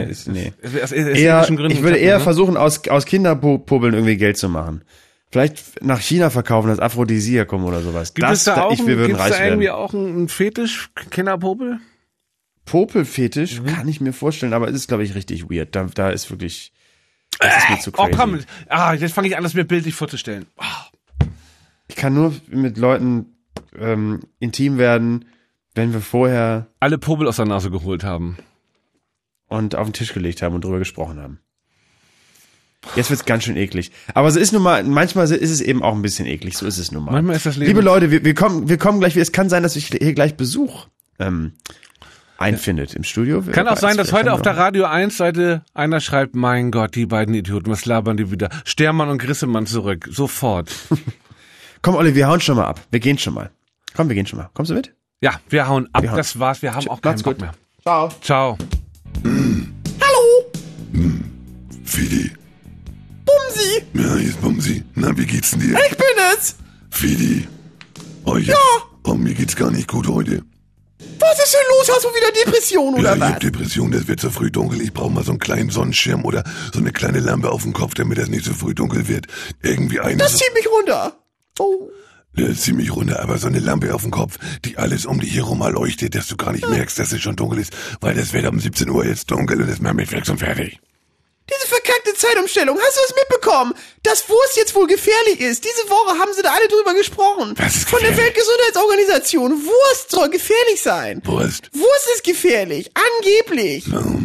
C: Ich würde eher versuchen, aus Kinderpopeln irgendwie Geld zu machen. Vielleicht nach China verkaufen, das Aphrodisiakum oder sowas. Gibt es da irgendwie auch einen Fetisch, Kinderpopel?
B: Popelfetisch? Kann ich mir vorstellen, aber es ist, glaube ich, richtig weird. Da ist wirklich, das ist mir zu crazy.
C: Oh komm, jetzt fange ich an, das mir bildlich vorzustellen.
B: Ich kann nur mit Leuten intim werden, wenn wir vorher
C: alle Popel aus der Nase geholt haben.
B: Und auf den Tisch gelegt haben und drüber gesprochen haben. Jetzt wird's ganz schön eklig. Aber es ist nun mal, manchmal ist es eben auch ein bisschen eklig. So ist es nun mal.
C: Manchmal ist das Leben.
B: Liebe Leute, wir kommen gleich wieder. Es kann sein, dass sich hier gleich Besuch einfindet im Studio.
C: Kann auch sein, dass heute auf der Radio 1 Seite einer schreibt, mein Gott, die beiden Idioten, was labern die wieder? Stermann und Grissemann zurück. Sofort.
B: Komm, Olli, wir hauen schon mal ab. Wir gehen schon mal. Komm, wir gehen schon mal. Kommst du mit?
C: Ja, wir hauen ab. Das war's. Wir haben auch keinen Bock mehr.
B: Ciao.
E: Hallo. Fidi.
F: Bumsi.
E: Ja, hier ist Bumsi. Na, wie geht's denn dir?
F: Ich bin es.
E: Fidi.
F: Ja.
E: Oh, mir geht's gar nicht gut heute.
F: Was ist denn los? Hast du wieder Depression oder
E: Ich
F: was?
E: hab Depression, das wird so früh dunkel. Ich brauche mal so einen kleinen Sonnenschirm oder so eine kleine Lampe auf dem Kopf, damit das nicht so früh dunkel wird. Irgendwie
F: Das zieht mich runter. Oh.
E: Das ist ziemlich runter, aber so eine Lampe auf dem Kopf, die alles um dich herum erleuchtet, dass du gar nicht merkst, dass es schon dunkel ist, weil das wird um 17 Uhr jetzt dunkel und das macht mich fix und fertig.
F: Diese verkackte Zeitumstellung, hast du es mitbekommen? Dass Wurst jetzt wohl gefährlich ist. Diese Woche haben sie da alle drüber gesprochen.
E: Was ist
F: Von der
E: gefährlich?
F: Weltgesundheitsorganisation. Wurst soll gefährlich sein.
E: Wurst?
F: Wurst ist gefährlich. Angeblich.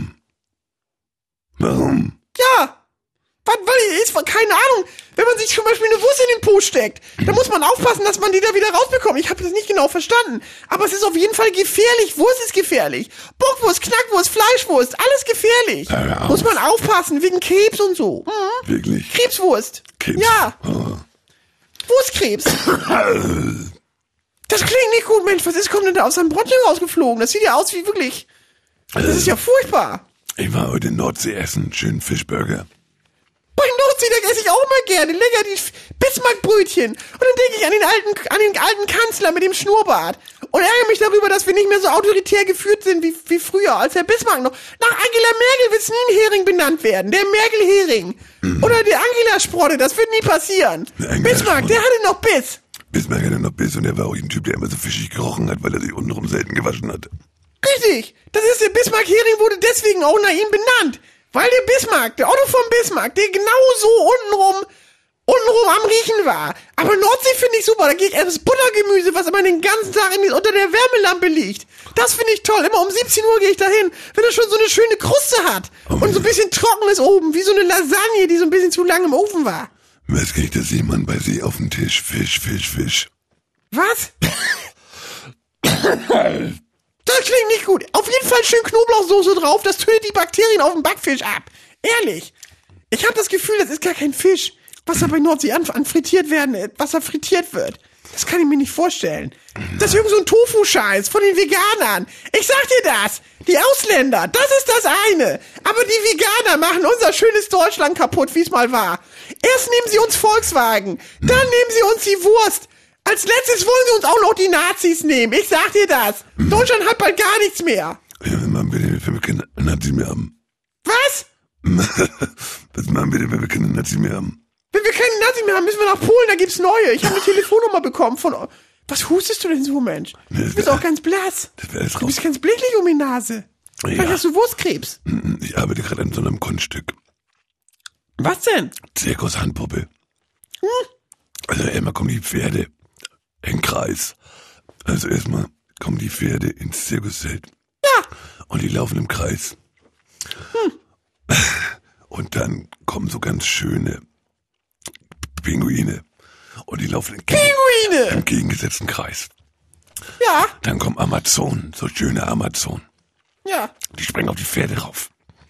E: Warum?
F: Ja. Keine Ahnung. Wenn man sich zum Beispiel eine Wurst in den Po steckt, dann muss man aufpassen, dass man die da wieder rausbekommt. Ich habe das nicht genau verstanden. Aber es ist auf jeden Fall gefährlich. Wurst ist gefährlich. Bockwurst, Knackwurst, Fleischwurst, alles gefährlich. Muss man aufpassen, wegen Krebs und so. Mhm.
E: Wirklich?
F: Krebswurst.
E: Krebs?
F: Ja.
E: Oh.
F: Wurstkrebs. Das klingt nicht gut, Mensch. Kommt denn da aus seinem Brottchen rausgeflogen? Das sieht ja aus wie wirklich... Das ist ja furchtbar.
E: Ich war heute in Nordsee essen, schönen Fischburger.
F: Bei Nordsee, da esse ich auch immer gerne. Lecker die Bismarckbrötchen. Und dann denke ich an den alten Kanzler mit dem Schnurrbart. Und ärgere mich darüber, dass wir nicht mehr so autoritär geführt sind wie früher, als der Bismarck noch. Nach Angela Merkel wird nie ein Hering benannt werden. Der Merkel-Hering. Oder der Angela-Sprotte, das wird nie passieren. Bismarck, der hatte noch Biss.
E: Bismarck hatte noch Biss und er war auch ein Typ, der immer so fischig gerochen hat, weil er sich untenrum selten gewaschen hat.
F: Richtig. Das ist der Bismarck-Hering, wurde deswegen auch nach ihm benannt. Weil der Bismarck, der Otto von Bismarck, der genau so untenrum am Riechen war. Aber Nordsee finde ich super. Da gehe ich das Buttergemüse, was immer den ganzen Tag unter der Wärmelampe liegt. Das finde ich toll. Immer um 17 Uhr gehe ich dahin, wenn er schon so eine schöne Kruste hat. Und so ein bisschen trocken ist oben, wie so eine Lasagne, die so ein bisschen zu lang im Ofen war.
E: Was kriegt das jemand bei Sie auf den Tisch? Fisch.
F: Was? Das klingt nicht gut. Auf jeden Fall schön Knoblauchsoße drauf, das tötet die Bakterien auf dem Backfisch ab. Ehrlich. Ich habe das Gefühl, das ist gar kein Fisch, was da bei Nordsee an frittiert wird. Das kann ich mir nicht vorstellen. Das ist irgend so ein Tofu-Scheiß von den Veganern. Ich sag dir das. Die Ausländer, das ist das eine. Aber die Veganer machen unser schönes Deutschland kaputt, wie es mal war. Erst nehmen sie uns Volkswagen, dann nehmen sie uns die Wurst. Als letztes wollen sie uns auch noch die Nazis nehmen. Ich sag dir das. Deutschland hat bald gar nichts mehr.
E: Ja, was machen wir denn, wenn wir keine Nazis mehr haben?
F: Was?
E: Was machen wir denn, wenn wir keine Nazis mehr haben?
F: Wenn wir keine Nazis mehr haben, müssen wir nach Polen, da gibt's neue. Ich habe eine Telefonnummer bekommen von... Was hustest du denn so, Mensch? Du bist auch ganz blass. Du bist ganz blicklich um die Nase. Vielleicht hast du Wurstkrebs.
E: Ich arbeite gerade an so einem Kunststück.
F: Was denn?
E: Zirkushandpuppe. Also erstmal kommen die Pferde in Kreis. Also erstmal kommen die Pferde ins Zirkuszelt.
F: Ja.
E: Und die laufen im Kreis. Und dann kommen so ganz schöne Pinguine. Und die laufen im gegengesetzten Kreis.
F: Ja.
E: Dann kommen Amazonen, so schöne Amazonen.
F: Ja.
E: Die springen auf die Pferde rauf.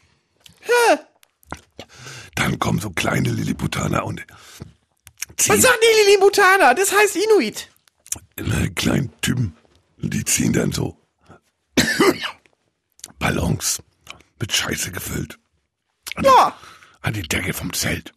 E: Dann kommen so kleine Lilliputaner und ziehen.
F: Was sagt die Lilliputaner? Das heißt Inuit.
E: Kleinen Typen. Die ziehen dann so Ballons mit Scheiße gefüllt. An die Decke vom Zelt.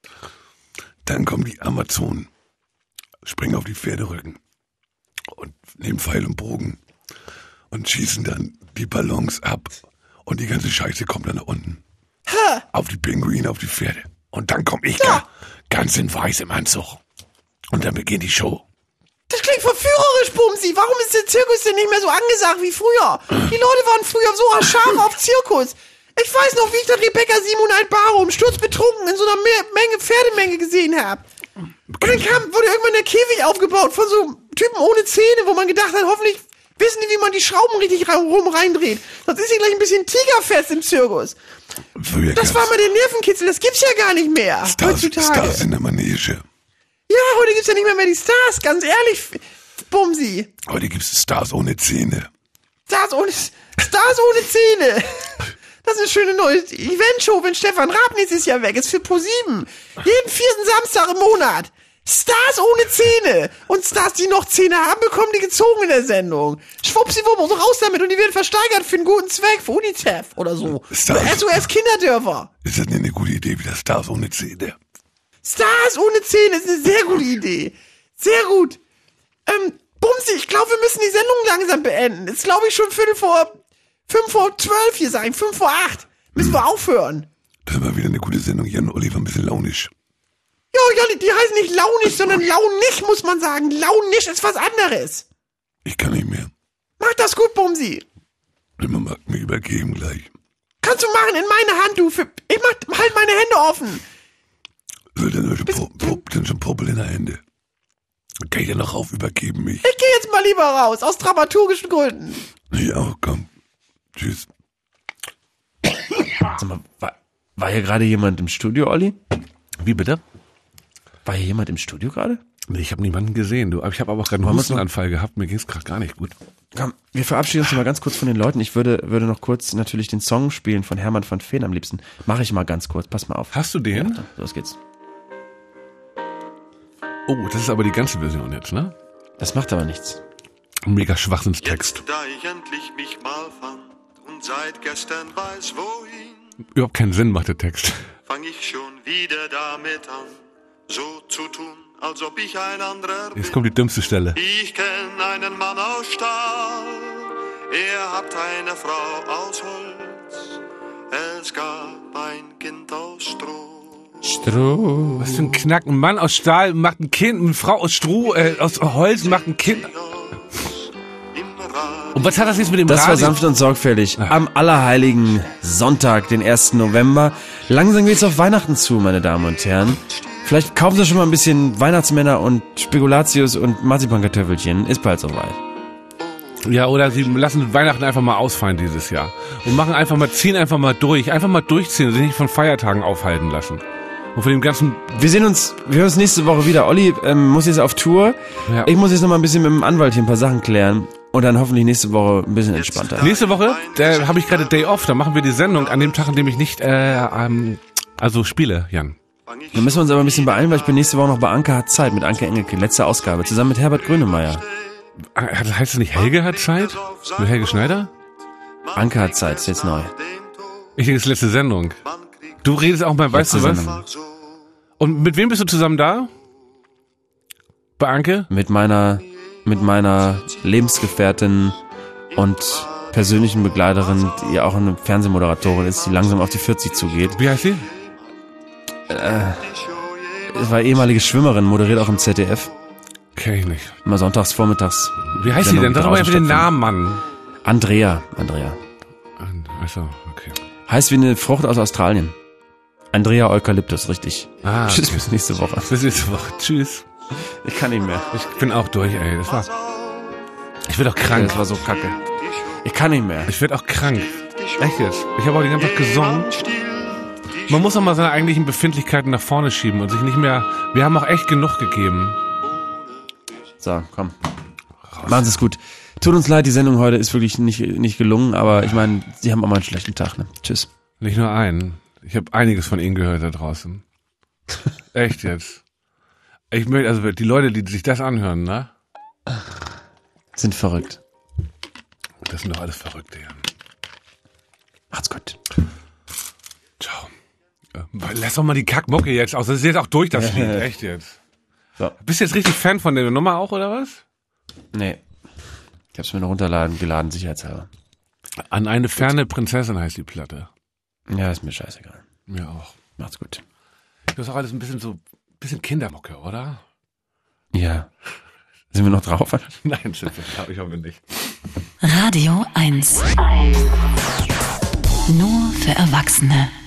E: Dann kommen die Amazonen, springen auf die Pferderücken und nehmen Pfeil und Bogen und schießen dann die Ballons ab und die ganze Scheiße kommt dann nach unten. Auf die Pinguine, auf die Pferde. Und dann komme ich ganz in weiß im Anzug. Und dann beginnt die Show.
F: Das klingt verführerisch, Bumsi. Warum ist der Zirkus denn nicht mehr so angesagt wie früher? Die Leute waren früher so scharf auf Zirkus. Ich weiß noch, wie ich da Rebecca Simon Altbarum sturzbetrunken in so einer Pferdemenge gesehen habe. Und dann wurde irgendwann der Käfig aufgebaut von so Typen ohne Zähne, wo man gedacht hat, hoffentlich wissen die, wie man die Schrauben richtig reindreht. Sonst ist hier gleich ein bisschen Tigerfest im Zirkus. Das war mal der Nervenkitzel, das gibt's ja gar nicht mehr heutzutage.
E: Stars in der Manege.
F: Ja, heute gibt's ja nicht mehr die Stars, ganz ehrlich, Bumsi.
E: Heute gibt's Stars ohne Zähne.
F: Stars ohne Zähne. Das ist eine schöne neue Eventshow, wenn Stefan Raab nächstes Jahr weg ist, für ProSieben. Jeden 4. Samstag im Monat. Stars ohne Zähne. Und Stars, die noch Zähne haben, bekommen die gezogen in der Sendung. Schwuppsiwupp, so raus damit. Und die werden versteigert für einen guten Zweck, für UNICEF oder so. Oder SOS Kinderdörfer.
E: Ist das nicht eine gute Idee, wieder Stars ohne Zähne?
F: Stars ohne Zähne ist eine sehr gute Idee. Sehr gut. Bumsi, ich glaube, wir müssen die Sendung langsam beenden. Ist, glaube ich, schon 5 vor 12 hier sein, 5 vor 8. Müssen wir aufhören.
E: Das war wieder eine gute Sendung. Jan und Olli war ein bisschen launisch.
F: Ja, die heißen nicht launisch, sondern launig, muss man sagen. Launisch ist was anderes.
E: Ich kann nicht mehr.
F: Mach das gut, Bumsi.
E: Man mag mich übergeben gleich.
F: Kannst du machen, in meine Hand, du. Ich halt meine Hände offen.
E: So, dann schon Puppel in der Hände. Kann ich ja noch rauf, übergeben mich.
F: Ich gehe jetzt mal lieber raus, aus dramaturgischen Gründen.
E: Ja, komm. Tschüss.
B: Sag mal, war hier gerade jemand im Studio, Olli?
C: Wie bitte?
B: War hier jemand im Studio gerade?
C: Nee, ich habe niemanden gesehen. Ich habe aber auch gerade einen Hustenanfall gehabt. Mir ging's gerade gar nicht gut.
B: Komm, wir verabschieden uns mal ganz kurz von den Leuten. Ich würde noch kurz natürlich den Song spielen von Hermann van Veen am liebsten. Mache ich mal ganz kurz. Pass mal auf.
C: Hast du den?
B: Ja, los geht's.
C: Oh, das ist aber die ganze Version jetzt, ne?
B: Das macht aber nichts.
C: Ein mega Schwachsinnstext.
G: Jetzt, da ich endlich mich mal fand und seit gestern weiß wohin,
C: Überhaupt keinen Sinn macht der Text.
G: fang ich schon wieder damit an, so zu tun, als ob ich ein anderer bin.
C: Jetzt kommt die dümmste Stelle.
G: Ich kenn einen Mann aus Stahl, er hat eine Frau aus Holz, es gab ein Kind aus Stroh.
B: Stroh.
C: Was für ein Knack. Ein Mann aus Stahl macht ein Kind, eine Frau aus Stroh, aus Holz macht ein Kind. Und was hat das jetzt mit dem
B: Das war
C: Radio?
B: sanft und sorgfältig. Am allerheiligen Sonntag, den 1. November. Langsam geht's auf Weihnachten zu, meine Damen und Herren. Vielleicht kaufen Sie schon mal ein bisschen Weihnachtsmänner und Spekulatius und Marzipankartoffelchen. Ist bald soweit.
C: Ja, oder sie lassen Weihnachten einfach mal ausfallen dieses Jahr. Und ziehen einfach mal durch. Einfach mal durchziehen und sich nicht von Feiertagen aufhalten lassen. Und von dem ganzen...
B: Wir hören uns nächste Woche wieder. Olli muss jetzt auf Tour.
C: Ja.
B: Ich muss jetzt noch mal ein bisschen mit dem Anwalt hier ein paar Sachen klären. Und dann hoffentlich nächste Woche ein bisschen entspannter.
C: Nächste Woche, da habe ich gerade Day Off. Da machen wir die Sendung an dem Tag, an dem ich nicht, spiele, Jan.
B: Dann müssen wir uns aber ein bisschen beeilen, weil ich bin nächste Woche noch bei Anke hat Zeit mit Anke Engelke. Letzte Ausgabe, zusammen mit Herbert Grönemeyer.
C: Heißt es nicht Helge hat Zeit? Mit Helge Schneider?
B: Anke hat Zeit, ist jetzt neu.
C: Ich denke, das ist letzte Sendung. Du redest auch mal, weißt du was?
B: Sendung.
C: Und mit wem bist du zusammen da? Bei Anke?
B: Mit meiner Lebensgefährtin und persönlichen Begleiterin, die auch eine Fernsehmoderatorin ist, die langsam auf die 40 zugeht.
C: Wie heißt sie?
B: Es war ehemalige Schwimmerin, moderiert auch im ZDF.
C: Kenn ich nicht.
B: Immer sonntags, vormittags.
C: Wie heißt sie denn? Sag doch mal einfach den Namen, Mann.
B: Andrea.
C: Achso, okay.
B: Heißt wie eine Frucht aus Australien. Andrea Eukalyptus, richtig. Tschüss,
C: Okay.
B: bis nächste Woche.
C: Bis nächste Woche. Tschüss.
B: Ich kann nicht mehr.
C: Ich bin auch durch, ey. Ich werd auch krank.
B: Das war so kacke. Ich kann nicht mehr.
C: Ich werd auch krank. Echt jetzt. Ich habe auch die ganze Zeit gesungen. Man muss auch mal seine eigentlichen Befindlichkeiten nach vorne schieben und sich nicht mehr... Wir haben auch echt genug gegeben.
B: So, komm. Machen Sie es gut. Tut uns leid, die Sendung heute ist wirklich nicht gelungen, aber ich meine, Sie haben auch mal einen schlechten Tag, ne? Tschüss.
C: Nicht nur einen. Ich habe einiges von Ihnen gehört da draußen. Echt jetzt. Ich möchte, also die Leute, die sich das anhören, ne?
B: Sind verrückt.
C: Das sind doch alles Verrückte, Jan.
B: Macht's gut.
C: Ciao. Lass doch mal die Kackmucke jetzt aus. Das ist jetzt auch durch, das Lied. Echt jetzt.
B: So.
C: Bist du jetzt richtig Fan von der Nummer auch, oder was?
B: Nee. Ich hab's mir noch geladen, sicherheitshalber.
C: An eine ferne Prinzessin heißt die Platte.
B: Ja, ist mir scheißegal.
C: Mir auch.
B: Macht's gut.
C: Das ist auch alles ein bisschen Kindermucke, oder?
B: Ja. Sind wir noch drauf?
C: Nein, sind wir, ich hoffe nicht.
A: Radio 1. Nur für Erwachsene.